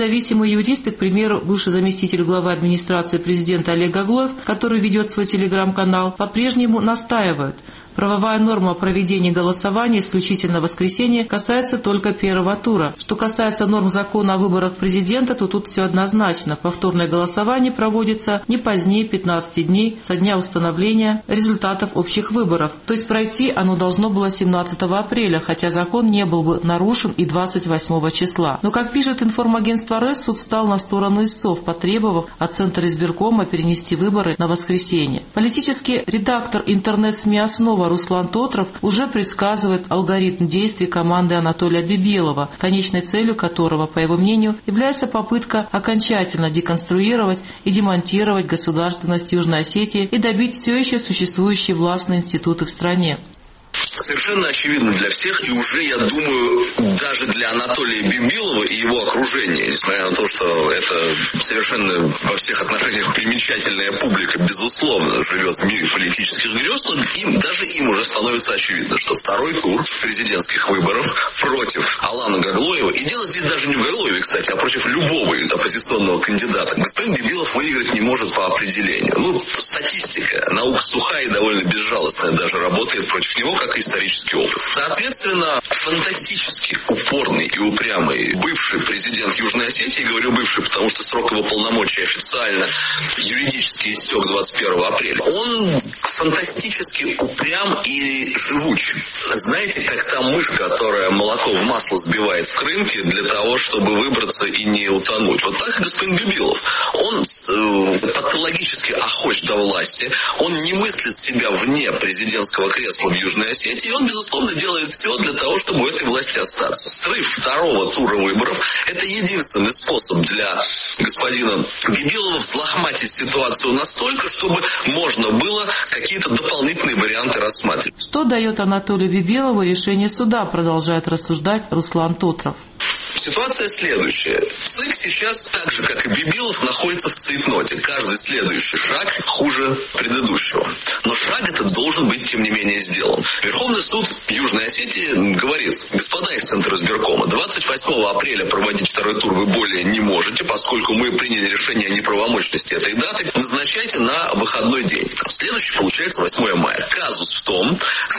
Независимые юристы, к примеру, бывший заместитель главы администрации президента Олег Гаглоев, который ведет свой телеграм-канал, по-прежнему настаивают. Правовая норма о проведении голосования исключительно в воскресенье касается только первого тура. Что касается норм закона о выборах президента, то тут все однозначно. Повторное голосование проводится не позднее пятнадцати дней со дня установления результатов общих выборов. То есть пройти оно должно было семнадцатого апреля, хотя закон не был бы нарушен и двадцать восьмого числа. Но, как пишет информагентство РЭС, суд встал на сторону истцов, потребовав от Центра избиркома перенести выборы на воскресенье. Политический редактор интернет-СМИ «Основа» Руслан Тотров уже предсказывает алгоритм действий команды Анатолия Бибелова, конечной целью которого, по его мнению, является попытка окончательно деконструировать и демонтировать государственность Южной Осетии и добить все еще существующие властные институты в стране. Совершенно очевидно для всех, и уже, я думаю, даже для Анатолия Бибилова и его окружения, несмотря на то, что это совершенно во всех отношениях примечательная публика, безусловно, живет в мире политических грез, но им, даже им уже становится очевидно, что второй тур президентских выборов против Алана Гаглоева, и дело здесь даже не в Гаглоеве, кстати, а против любого оппозиционного кандидата, господин Бибилов выиграть не может по определению. Ну, статистика, наука сухая и довольно безжалостная даже работает против него, как и исторический опыт. Соответственно, фантастически упорный и упрямый бывший президент Южной Осетии, говорю бывший, потому что срок его полномочий официально юридически истек двадцать первого апреля, он фантастически упрям и живуч. Знаете, как та мышь, которая молоко в масло сбивает в крынке для того, чтобы выбраться и не утонуть. Вот так и господин Бибилов. Он э, патологически охоч до власти, он не мыслит себя вне президентского кресла в Южной Осетии, и он, безусловно, делает все для того, чтобы у этой власти остаться. Срыв второго тура выборов – это единственный способ для господина Бибилова взлохматить ситуацию настолько, чтобы можно было какие-то дополнительные варианты рассматривать. Что дает Анатолию Бибилову решение суда, продолжает рассуждать Руслан Тотров. Ситуация следующая. ЦИК сейчас, так же как и Бибилов, находится в цейтноте. Каждый следующий шаг хуже предыдущего. Но шаг этот должен быть, тем не менее, сделан. Верховный суд Южной Осетии говорит: господа из Центра избиркома, двадцать восьмого апреля проводить второй тур вы более не можете, поскольку мы приняли решение о неправомочности этой даты, назначайте на выходной день. Следующий получается восьмое мая. Казус в том,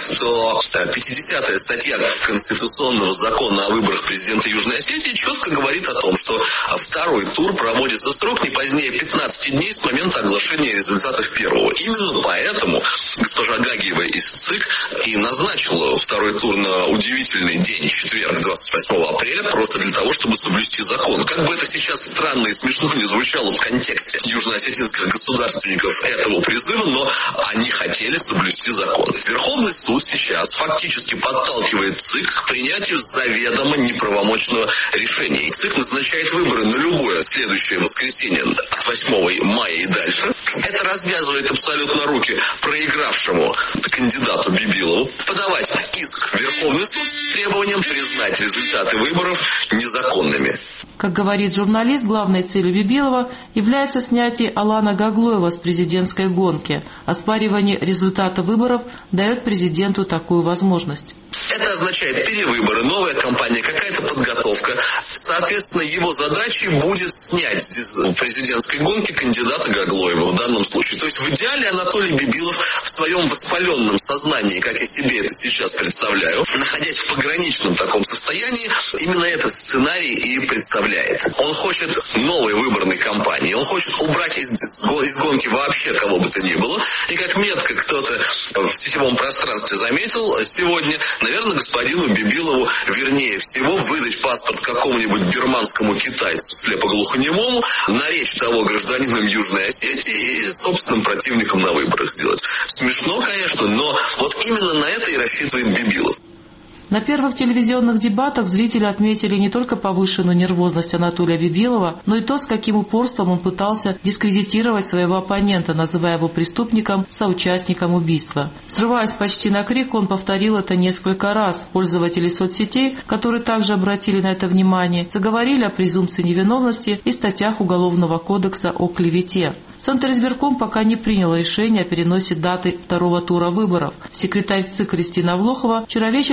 что пятидесятая статья Конституционного закона о выборах президента Южной Осетии четко говорит о том, что второй тур проводится в срок не позднее пятнадцати дней с момента оглашения результатов первого. Именно поэтому госпожа Гагиева из ЦИК и назначила второй тур на удивительный день, четверг, двадцать восьмого апреля, просто для того, чтобы соблюсти закон. Как бы это сейчас странно и смешно не звучало в контексте южноосетинских государственников этого призыва, но они хотели соблюсти закон. Верховный суд сейчас фактически подталкивает ЦИК к принятию заведомо неправомочного решения. И ЦИК назначает выборы на любое следующее воскресенье от восьмого мая и дальше. Это развязывает абсолютно руки проигравшему кандидату Бибилову подавать иск в Верховный суд с требованием признать результаты выборов незаконными. Как говорит журналист, главной целью Бибилова является снятие Алана Гаглоева с президентской гонки. Оспаривание результата выборов дает президенту такую возможность. Это означает перевыборы, новая кампания, какая-то подготовка. Соответственно, его задачей будет снять с президентской гонки кандидата Гаглоева в данном случае. То есть в идеале Анатолий Бибилов в своем воспаленном сознании, как я себе это сейчас представляю, находясь в пограничном таком состоянии, именно этот сценарий и представляет. Он хочет новой выборной кампании, он хочет убрать из, из гонки вообще кого бы то ни было. И как метко кто-то в сетевом пространстве заметил сегодня, наверное, господину Бибилову вернее всего выдать паспорт какому-нибудь бирманскому китайцу слепоглухонемому, наречь того гражданином Южной Осетии и собственным противником на выборах сделать. Смешно, конечно, но вот именно на это и рассчитывает Бибилов. На первых телевизионных дебатах зрители отметили не только повышенную нервозность Анатолия Бибилова, но и то, с каким упорством он пытался дискредитировать своего оппонента, называя его преступником, соучастником убийства. Срываясь почти на крик, он повторил это несколько раз. Пользователи соцсетей, которые также обратили на это внимание, заговорили о презумпции невиновности и статьях Уголовного кодекса о клевете. Центр избирком пока не принял решение о переносе даты второго тура выборов. Секретарь ЦИК Кристина Влохова вчера вечером сообщила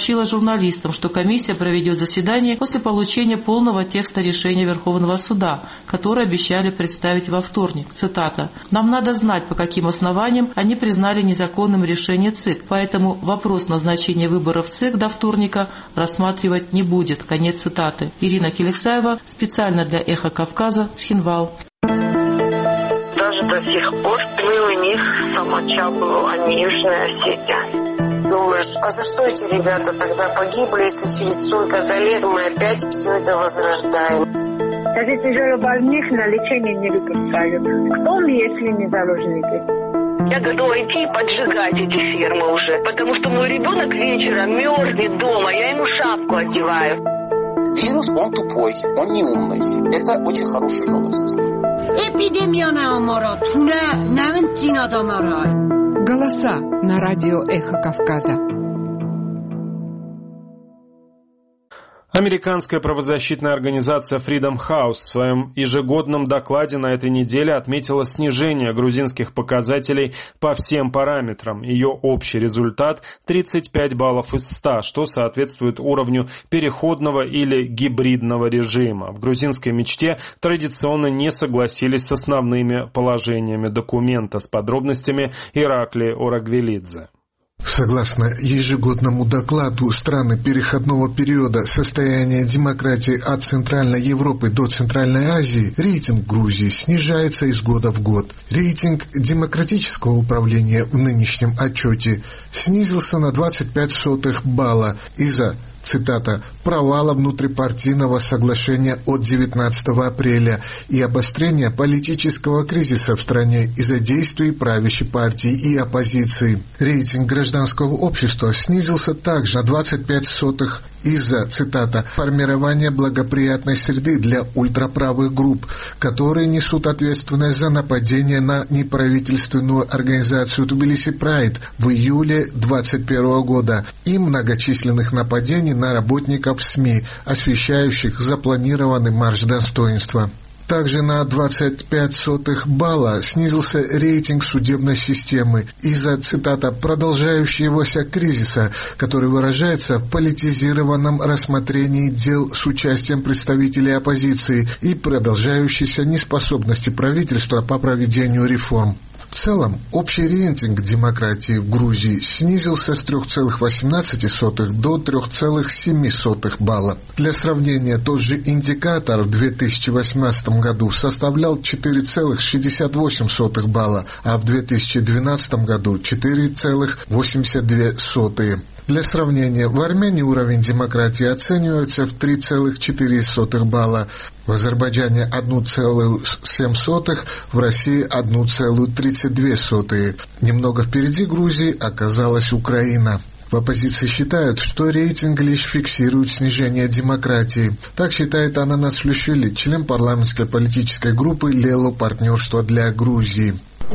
сообщила журналистам, что комиссия проведет заседание после получения полного текста решения Верховного суда, которое обещали представить во вторник. Цитата. «Нам надо знать, по каким основаниям они признали незаконным решение ЦИК, поэтому вопрос назначения выборов ЦИК до вторника рассматривать не будет». Конец цитаты. Ирина Келексаева, специально для «Эхо Кавказа», Цхинвал. Даже до сих пор мы у них самоча был, а не Южная Осетия. Думаешь, а за что эти ребята тогда погибли, если через столько-то лет мы опять все это возрождаем? Даже тяжелобольных на лечение не выпускают. Кто мы, если не заложники? Я готова идти и поджигать эти фирмы уже, потому что мой ребенок вечером мерзнет дома, я ему шапку одеваю. Вирус, он тупой, он не умный. Это очень хорошая новость. Голоса на радио «Эхо Кавказа». Американская правозащитная организация Freedom House в своем ежегодном докладе на этой неделе отметила снижение грузинских показателей по всем параметрам. Ее общий результат – тридцать пять баллов из ста, что соответствует уровню переходного или гибридного режима. В грузинской мечте традиционно не согласились с основными положениями документа, с подробностями Иракли Орагвелидзе. Согласно ежегодному докладу страны переходного периода состояния демократии от Центральной Европы до Центральной Азии, рейтинг Грузии снижается из года в год. Рейтинг демократического управления в нынешнем отчете снизился на двадцать пять сотых балла из-за, цитата, «провала внутрипартийного соглашения от девятнадцатого апреля и обострения политического кризиса в стране из-за действий правящей партии и оппозиции». Рейтинг гражданского общества снизился также на двадцать пять сотых из-за, цитата, «формирования благоприятной среды для ультраправых групп, которые несут ответственность за нападение на неправительственную организацию Тбилиси Прайд в июле двадцать первого года и многочисленных нападений на работников СМИ, освещающих запланированный марш достоинства». Также на двадцать пять сотых балла снизился рейтинг судебной системы из-за, цитата, «продолжающегося кризиса, который выражается в политизированном рассмотрении дел с участием представителей оппозиции и продолжающейся неспособности правительства по проведению реформ». В целом, общий рейтинг демократии в Грузии снизился с три целых восемнадцать сотых до три целых семь сотых балла. Для сравнения, тот же индикатор в две тысячи восемнадцатом году составлял четыре целых шестьдесят восемь сотых балла, а в две тысячи двенадцатом году четыре целых восемьдесят две сотых. Для сравнения, в Армении уровень демократии оценивается в три целых четыре сотых балла, в Азербайджане одна целая семь сотых, в России одна целая тридцать две сотых. Немного впереди Грузии оказалась Украина. В оппозиции считают, что рейтинг лишь фиксирует снижение демократии. Так считает Ананас Флющули, член парламентской политической группы «Лело. Партнерство для Грузии».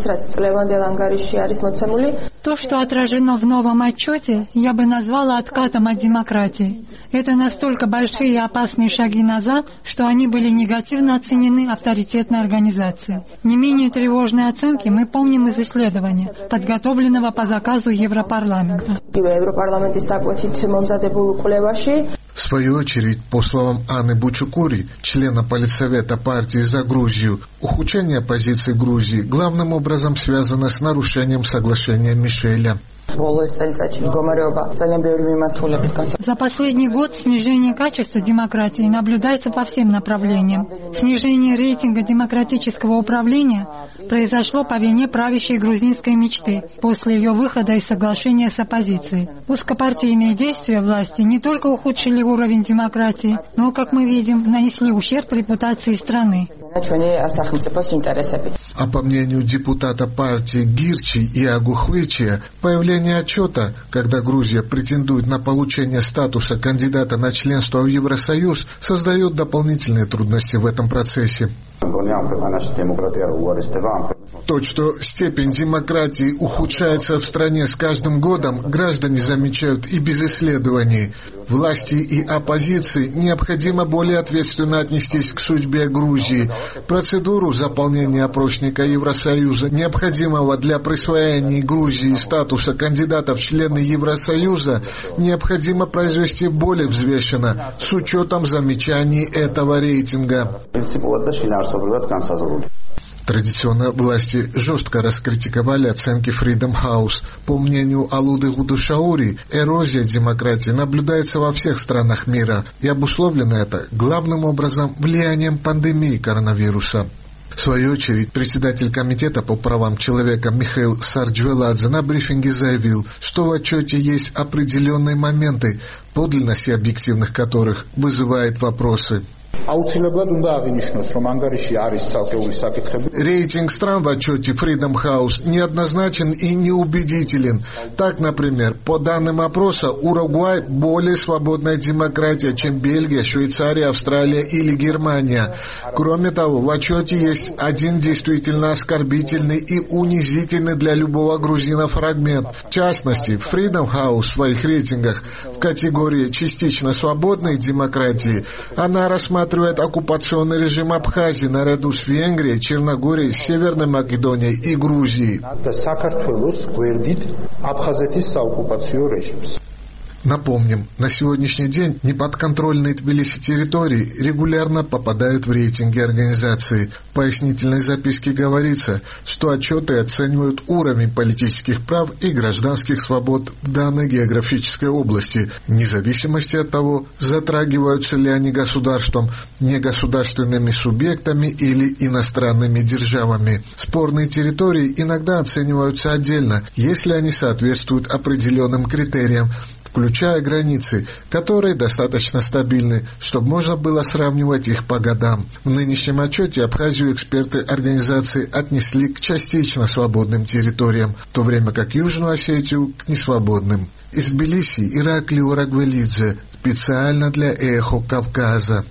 То, что отражено в новом отчете, я бы назвала откатом от демократии. Это настолько большие и опасные шаги назад, что они были негативно оценены авторитетной организацией. Не менее тревожные оценки мы помним из исследования, подготовленного по заказу Европарламента. В свою очередь, по словам Анны Бучукури, члена Политсовета партии «За Грузию», ухудшение позиции Грузии главным образом связано с нарушением соглашения Мишеля. За последний год снижение качества демократии наблюдается по всем направлениям. Снижение рейтинга демократического управления произошло по вине правящей грузинской мечты после ее выхода из соглашения с оппозицией. Узкопартийные действия власти не только ухудшили уровень демократии, но, как мы видим, нанесли ущерб репутации страны. А по мнению депутата партии Гирчи Иагу Хвичия, появление отчета, когда Грузия претендует на получение статуса кандидата на членство в Евросоюз, создает дополнительные трудности в этом процессе. То, что степень демократии ухудшается в стране с каждым годом, граждане замечают и без исследований. Власти и оппозиции необходимо более ответственно отнестись к судьбе Грузии. Процедуру заполнения опросной участника Евросоюза, необходимого для присвоения Грузии статуса кандидата в члены Евросоюза, необходимо произвести более взвешенно, с учетом замечаний этого рейтинга. Традиционно власти жестко раскритиковали оценки Freedom House. По мнению Алуды Гудушаури, эрозия демократии наблюдается во всех странах мира, и обусловлено это главным образом влиянием пандемии коронавируса. В свою очередь, председатель комитета по правам человека Михаил Сарджвеладзе на брифинге заявил, что в отчете есть определенные моменты, подлинность объективных которых вызывает вопросы. Рейтинг стран в отчете Freedom House неоднозначен и неубедителен. Так, например, по данным опроса, Уругвай более свободная демократия, чем Бельгия, Швейцария, Австралия или Германия. Кроме того, в отчете есть один действительно оскорбительный и унизительный для любого грузина фрагмент. В частности, Freedom House в своих рейтингах в категории частично свободной демократии она рассматривает оккупационный режим Абхазии наряду с Венгрией, Черногорией, Северной Македонией и Грузией. Напомним, на сегодняшний день неподконтрольные Тбилиси территории регулярно попадают в рейтинги организации. В пояснительной записке говорится, что отчеты оценивают уровень политических прав и гражданских свобод в данной географической области, вне зависимости от того, затрагиваются ли они государством, негосударственными субъектами или иностранными державами. Спорные территории иногда оцениваются отдельно, если они соответствуют определенным критериям, включая границы, которые достаточно стабильны, чтобы можно было сравнивать их по годам. В нынешнем отчете Абхазию эксперты организации отнесли к частично свободным территориям, в то время как Южную Осетию к несвободным. Из Тбилиси Ираклий Урагвелидзе, специально для «Эхо Кавказа».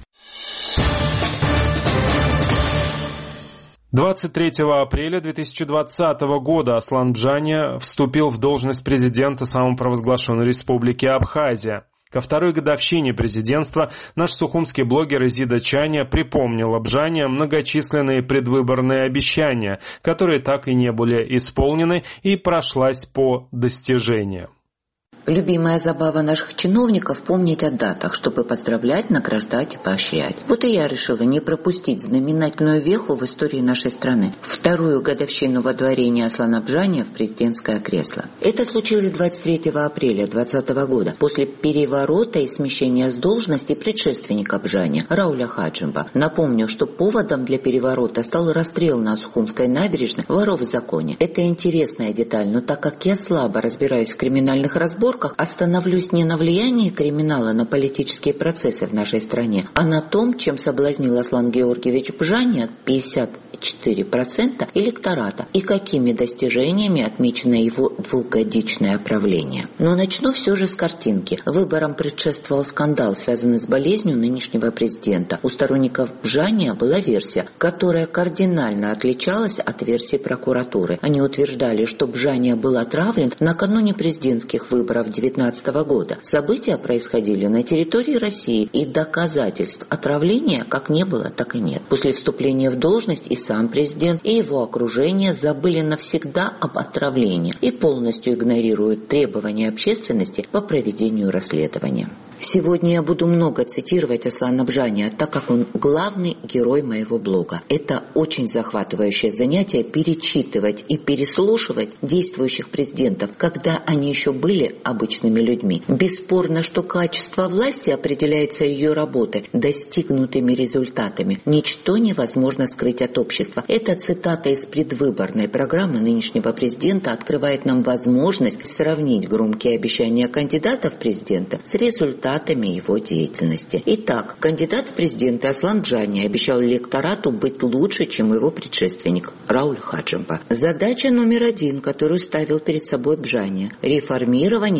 двадцать третьего апреля две тысячи двадцатого года Аслан Бжания вступил в должность президента самопровозглашенной республики Абхазия. Ко второй годовщине президентства наш сухумский блогер Изида Чаня припомнила Бжания многочисленные предвыборные обещания, которые так и не были исполнены, и прошлась по достижениям. Любимая забава наших чиновников — помнить о датах, чтобы поздравлять, награждать и поощрять. Вот и я решила не пропустить знаменательную веху в истории нашей страны. Вторую годовщину водворения Аслана Бжания в президентское кресло. Это случилось двадцать третьего апреля двадцатого года, после переворота и смещения с должности предшественника Бжания Рауля Хаджимба. Напомню, что поводом для переворота стал расстрел на Сухумской набережной воров в законе. Это интересная деталь, но так как я слабо разбираюсь в криминальных разборках, остановлюсь не на влиянии криминала на политические процессы в нашей стране, а на том, чем соблазнил Аслан Георгиевич Бжания пятьдесят четыре процента электората и какими достижениями отмечено его двухгодичное правление. Но начну все же с картинки. Выборам предшествовал скандал, связанный с болезнью нынешнего президента. У сторонников Бжания была версия, которая кардинально отличалась от версии прокуратуры. Они утверждали, что Бжания был отравлен накануне президентских выборов две тысячи девятнадцатого года. События происходили на территории России, и доказательств отравления как не было, так и нет. После вступления в должность и сам президент, и его окружение забыли навсегда об отравлении и полностью игнорируют требования общественности по проведению расследования. Сегодня я буду много цитировать Аслана Бжания, так как он главный герой моего блога. Это очень захватывающее занятие — перечитывать и переслушивать действующих президентов, когда они еще были обычными людьми. Бесспорно, что качество власти определяется ее работой, достигнутыми результатами. Ничто невозможно скрыть от общества. Эта цитата из предвыборной программы нынешнего президента открывает нам возможность сравнить громкие обещания кандидата в президенты с результатами его деятельности. Итак, кандидат в президенты Аслан Бжания обещал электорату быть лучше, чем его предшественник Рауль Хаджимба. Задача номер один, которую ставил перед собой Бжания — реформирование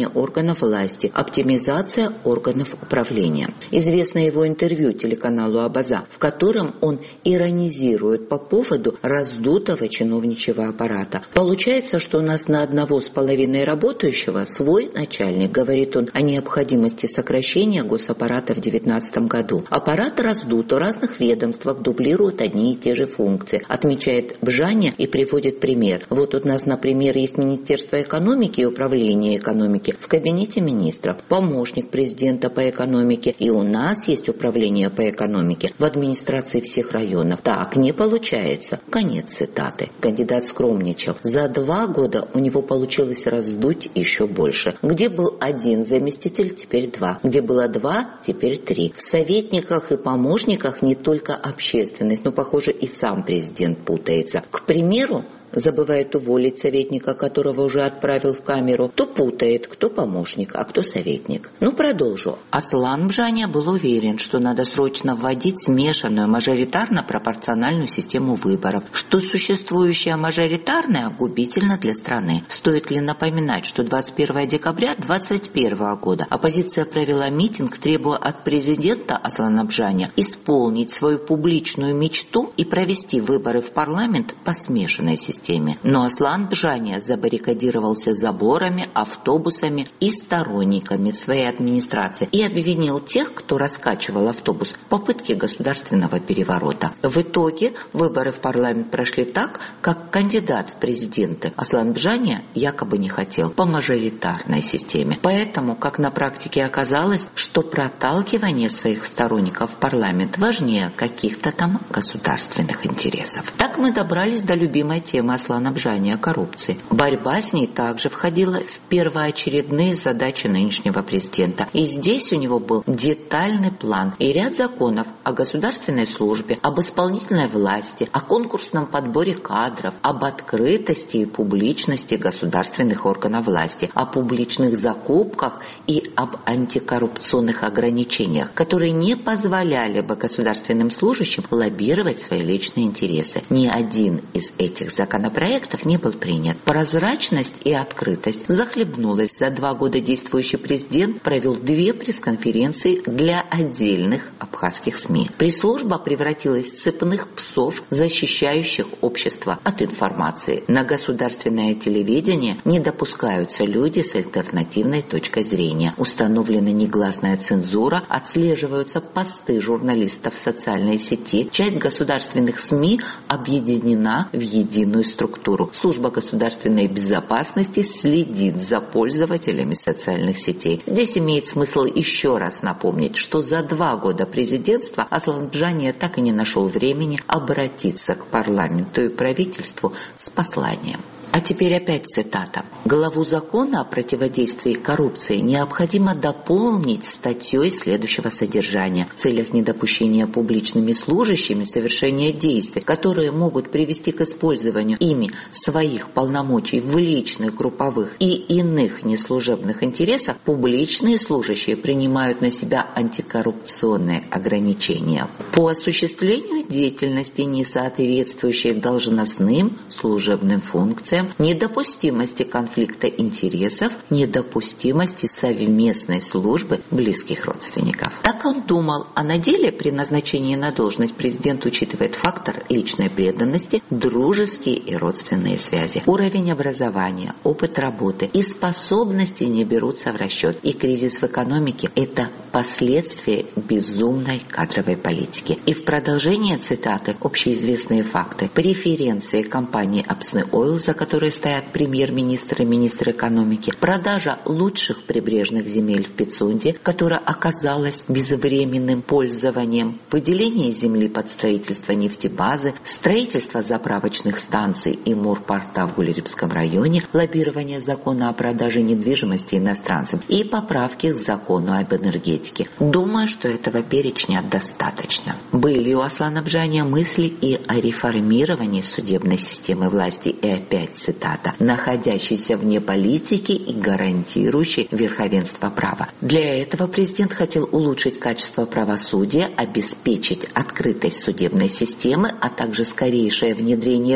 реформирование органов власти, оптимизация органов управления. Известно его интервью телеканалу «Абаза», в котором он иронизирует по поводу раздутого чиновничьего аппарата. Получается, что у нас на одного с половиной работающего свой начальник, говорит он о необходимости сокращения госаппарата в две тысячи девятнадцатом году. Аппарат раздут, в разных ведомствах дублируют одни и те же функции, отмечает Бжаня и приводит пример. Вот у нас, например, есть Министерство экономики и управление экономики в кабинете министров, помощник президента по экономике, и у нас есть управление по экономике в администрации всех районов. Так не получается. Конец цитаты. Кандидат скромничал. За два года у него получилось раздуть еще больше. Где был один заместитель, теперь два. Где было два, теперь три. В советниках и помощниках не только общественность, но, похоже, и сам президент путается. К примеру, забывает уволить советника, которого уже отправил в камеру, то путает, кто помощник, а кто советник. Ну, продолжу. Аслан Бжаня был уверен, что надо срочно вводить смешанную мажоритарно-пропорциональную систему выборов, что существующая мажоритарная губительна для страны. Стоит ли напоминать, что двадцать первого декабря две тысячи двадцать первого года оппозиция провела митинг, требуя от президента Аслана Бжаня исполнить свою публичную мечту и провести выборы в парламент по смешанной системе. Но Аслан Бжаня забаррикадировался заборами, автобусами и сторонниками в своей администрации и обвинил тех, кто раскачивал автобус, в попытке государственного переворота. В итоге выборы в парламент прошли так, как кандидат в президенты Аслан Бжаня якобы не хотел, по мажоритарной системе. Поэтому, как на практике оказалось, что проталкивание своих сторонников в парламент важнее каких-то там государственных интересов. Так мы добрались до любимой темы Аслана Бжаня — коррупции. Борьба с ней также входила в первоочередные задачи нынешнего президента. И здесь у него был детальный план и ряд законов о государственной службе, об исполнительной власти, о конкурсном подборе кадров, об открытости и публичности государственных органов власти, о публичных закупках и об антикоррупционных ограничениях, которые не позволяли бы государственным служащим лоббировать свои личные интересы. Ни один из этих законов Законопроектов не был принят. Прозрачность и открытость захлебнулась. За два года действующий президент провел две пресс-конференции для отдельных абхазских СМИ. Пресс-служба превратилась в цепных псов, защищающих общество от информации. На государственное телевидение не допускаются люди с альтернативной точкой зрения. Установлена негласная цензура, отслеживаются посты журналистов в социальной сети. Часть государственных СМИ объединена в единую структуру. Служба государственной безопасности следит за пользователями социальных сетей. Здесь имеет смысл еще раз напомнить, что за два года президентства Аслан Бжаня так и не нашел времени обратиться к парламенту и правительству с посланием. А теперь опять цитата. Главу закона о противодействии коррупции необходимо дополнить статьей следующего содержания в целях недопущения публичными служащими совершения действий, которые могут привести к использованию ими своих полномочий в личных, групповых и иных неслужебных интересах. Публичные служащие принимают на себя антикоррупционные ограничения по осуществлению деятельности, не соответствующей должностным служебным функциям, недопустимости конфликта интересов, недопустимости совместной службы близких родственников. Так он думал, а на деле при назначении на должность президент учитывает фактор личной преданности, дружеские и родственные связи, уровень образования, опыт работы и способности не берутся в расчет. И кризис в экономике – это последствия безумной кадровой политики. И в продолжение цитаты общеизвестные факты. Преференции компании Апсны Ойл, за которые стоят премьер-министр и министр экономики, продажа лучших прибрежных земель в Пицунде, которая оказалась безвременным пользованием, выделение земли под строительство нефтебазы, строительство заправочных станций и морпорта в Гулеребском районе, лоббирование закона о продаже недвижимости иностранцам и поправки к закону об энергетике. Думаю, что этого перечня достаточно. Были у Аслана Бжаня мысли и о реформировании судебной системы власти, и опять цитата, находящейся вне политики и гарантирующей верховенство права. Для этого президент хотел улучшить качество правосудия, обеспечить открытость судебной системы, а также скорейшее внедрение в нее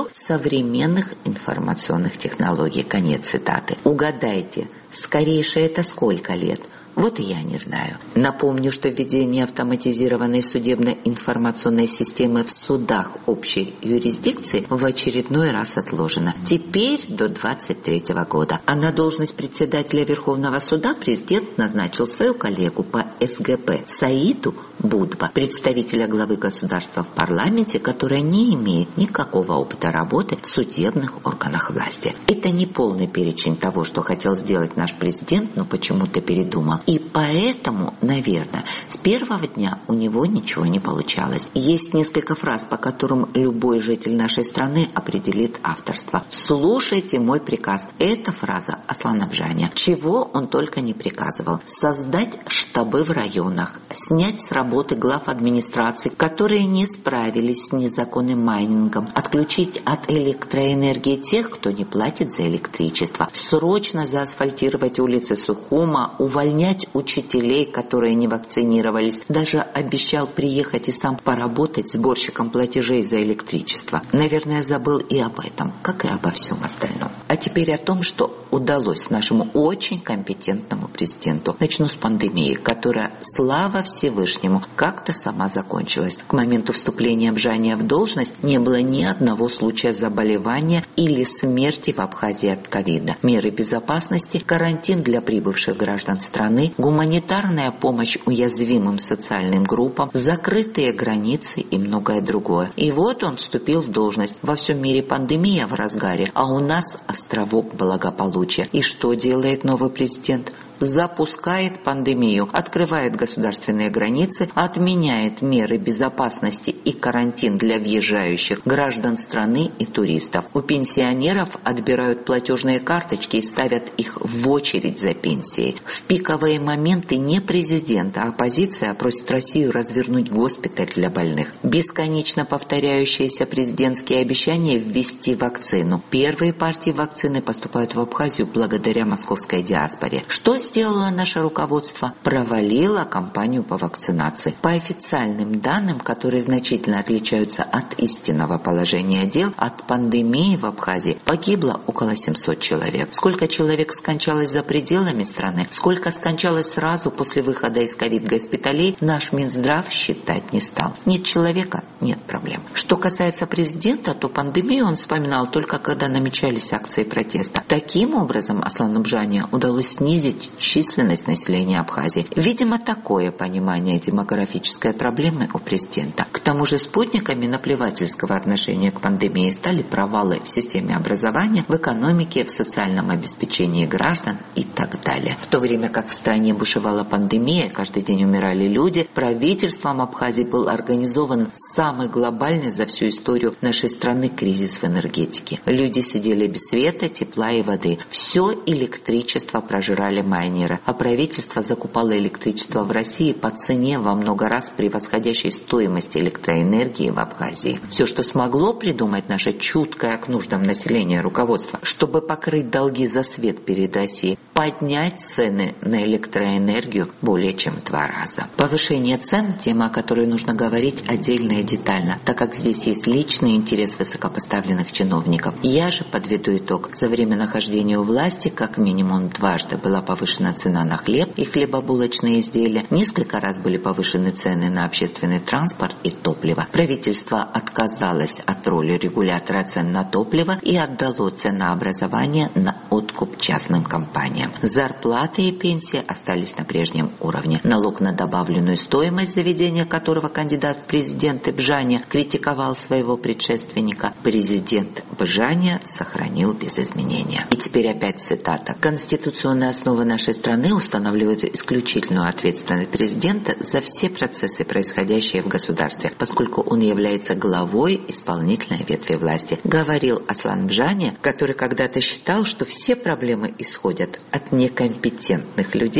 помощью современных информационных технологий. Конец цитаты. Угадайте, скорейшее это сколько лет? Вот и я не знаю. Напомню, что введение автоматизированной судебно-информационной системы в судах общей юрисдикции в очередной раз отложено. Теперь до двадцать третьего года. А на должность председателя Верховного суда президент назначил свою коллегу по эс гэ пэ Саиду Будба, представителя главы государства в парламенте, которая не имеет никакого опыта работы в судебных органах власти. Это не полный перечень того, что хотел сделать наш президент, но почему-то передумал. И поэтому, наверное, с первого дня у него ничего не получалось. Есть несколько фраз, по которым любой житель нашей страны определит авторство. «Слушайте мой приказ». Это фраза Аслана Бжаня. Чего он только не приказывал. Создать штабы в районах, снять с работы глав администрации, которые не справились с незаконным майнингом, отключить от электроэнергии тех, кто не платит за электричество, срочно заасфальтировать улицы Сухума, увольнять учителей, которые не вакцинировались, даже обещал приехать и сам поработать сборщиком платежей за электричество. Наверное, забыл и об этом, как и обо всем остальном. А теперь о том, что удалось нашему очень компетентному президенту. Начну с пандемии, которая, слава Всевышнему, как-то сама закончилась. К моменту вступления Бжания в должность не было ни одного случая заболевания или смерти в Абхазии от ковида. Меры безопасности, карантин для прибывших граждан страны, гуманитарная помощь уязвимым социальным группам, закрытые границы и многое другое. И вот он вступил в должность. Во всем мире пандемия в разгаре, а у нас островок благополучия. И что делает новый президент? Запускает пандемию, открывает государственные границы, отменяет меры безопасности и карантин для въезжающих граждан страны и туристов. У пенсионеров отбирают платежные карточки и ставят их в очередь за пенсией. В пиковые моменты не президент, а оппозиция просит Россию развернуть госпиталь для больных. Бесконечно повторяющиеся президентские обещания ввести вакцину. Первые партии вакцины поступают в Абхазию благодаря московской диаспоре. Что сделало наше руководство? Провалило кампанию по вакцинации. По официальным данным, которые значительно отличаются от истинного положения дел, от пандемии в Абхазии погибло около семьсот человек. Сколько человек скончалось за пределами страны, сколько скончалось сразу после выхода из ковид-госпиталей, наш Минздрав считать не стал. Нет человека – нет проблем. Что касается президента, то пандемию он вспоминал только когда намечались акции протеста. Таким образом, Аслану Бжане удалось снизить численность населения Абхазии. Видимо, такое понимание демографической проблемы у президента. К тому же спутниками наплевательского отношения к пандемии стали провалы в системе образования, в экономике, в социальном обеспечении граждан и так далее. В то время как в стране бушевала пандемия, каждый день умирали люди, правительством Абхазии был организован самый глобальный за всю историю нашей страны кризис в энергетике. Люди сидели без света, тепла и воды. Все электричество прожирали майнеры, а правительство закупало электричество в России по цене во много раз превосходящей стоимости электроэнергии в Абхазии. Все, что смогло придумать наше чуткое к нуждам населения руководство, чтобы покрыть долги за свет перед Россией, поднять цены на электроэнергию более чем в два раза. Повышение цен – тема, о которой нужно говорить отдельно и детально, так как здесь есть личный интерес высокопоставленных чиновников. Я же подведу итог. За время нахождения у власти как минимум дважды была повышена цена на хлеб и хлебобулочные изделия, несколько раз были повышены цены на общественный транспорт и топливо. Правительство отказалось от роли регулятора цен на топливо и отдало ценообразование на откуп частным компаниям. Зарплаты и пенсии остались на прежнем уровне. Налог на добавленную стоимость, заведения которого кандидат в президенты Бжаня критиковал своего предшественника, президент Бжаня сохранил без изменения. И теперь опять цитата. Конституционная основа нашей страны устанавливает исключительную ответственность президента за все процессы, происходящие в государстве, поскольку он является главой исполнительной ветви власти, говорил Аслан Бжаня, который когда-то считал, что все проблемы исходят от некомпетентных людей в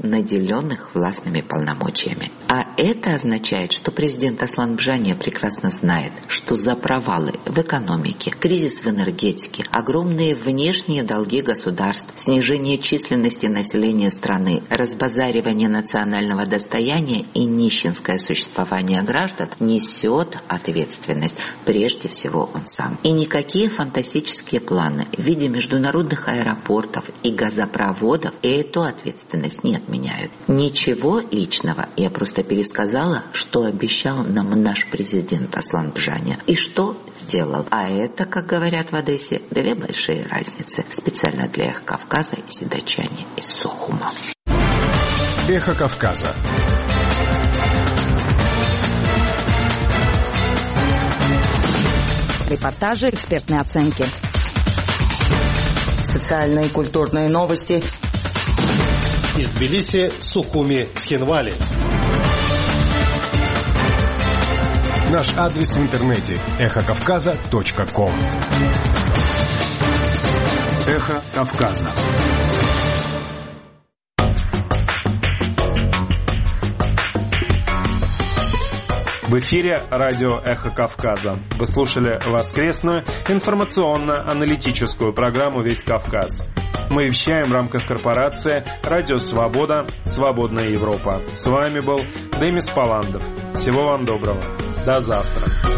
наделенных властными полномочиями. А это означает, что президент Аслан Бжания прекрасно знает, что за провалы в экономике, кризис в энергетике, огромные внешние долги государств, снижение численности населения страны, разбазаривание национального достояния и нищенское существование граждан несет ответственность прежде всего он сам. И никакие фантастические планы в виде международных аэропортов и газопроводов эту ответственность не отменяют. Ничего личного, я просто пересказала, что обещал нам наш президент Аслан Бжания и что сделал. А это, как говорят в Одессе, две большие разницы. Специально для Эхо Кавказа и седочане из Сухума. Эхо Кавказа. Репортажи, экспертные оценки. Социальные и культурные новости. Из Тбилиси, Сухуми, Цхинвали. Наш адрес в интернете эхо кавказа точка ком. Эхо Кавказа. В эфире радио «Эхо Кавказа». Вы слушали воскресную информационно-аналитическую программу «Весь Кавказ». Мы вещаем в рамках корпорации «Радио Свобода. Свободная Европа». С вами был Демис Паландов. Всего вам доброго. До завтра.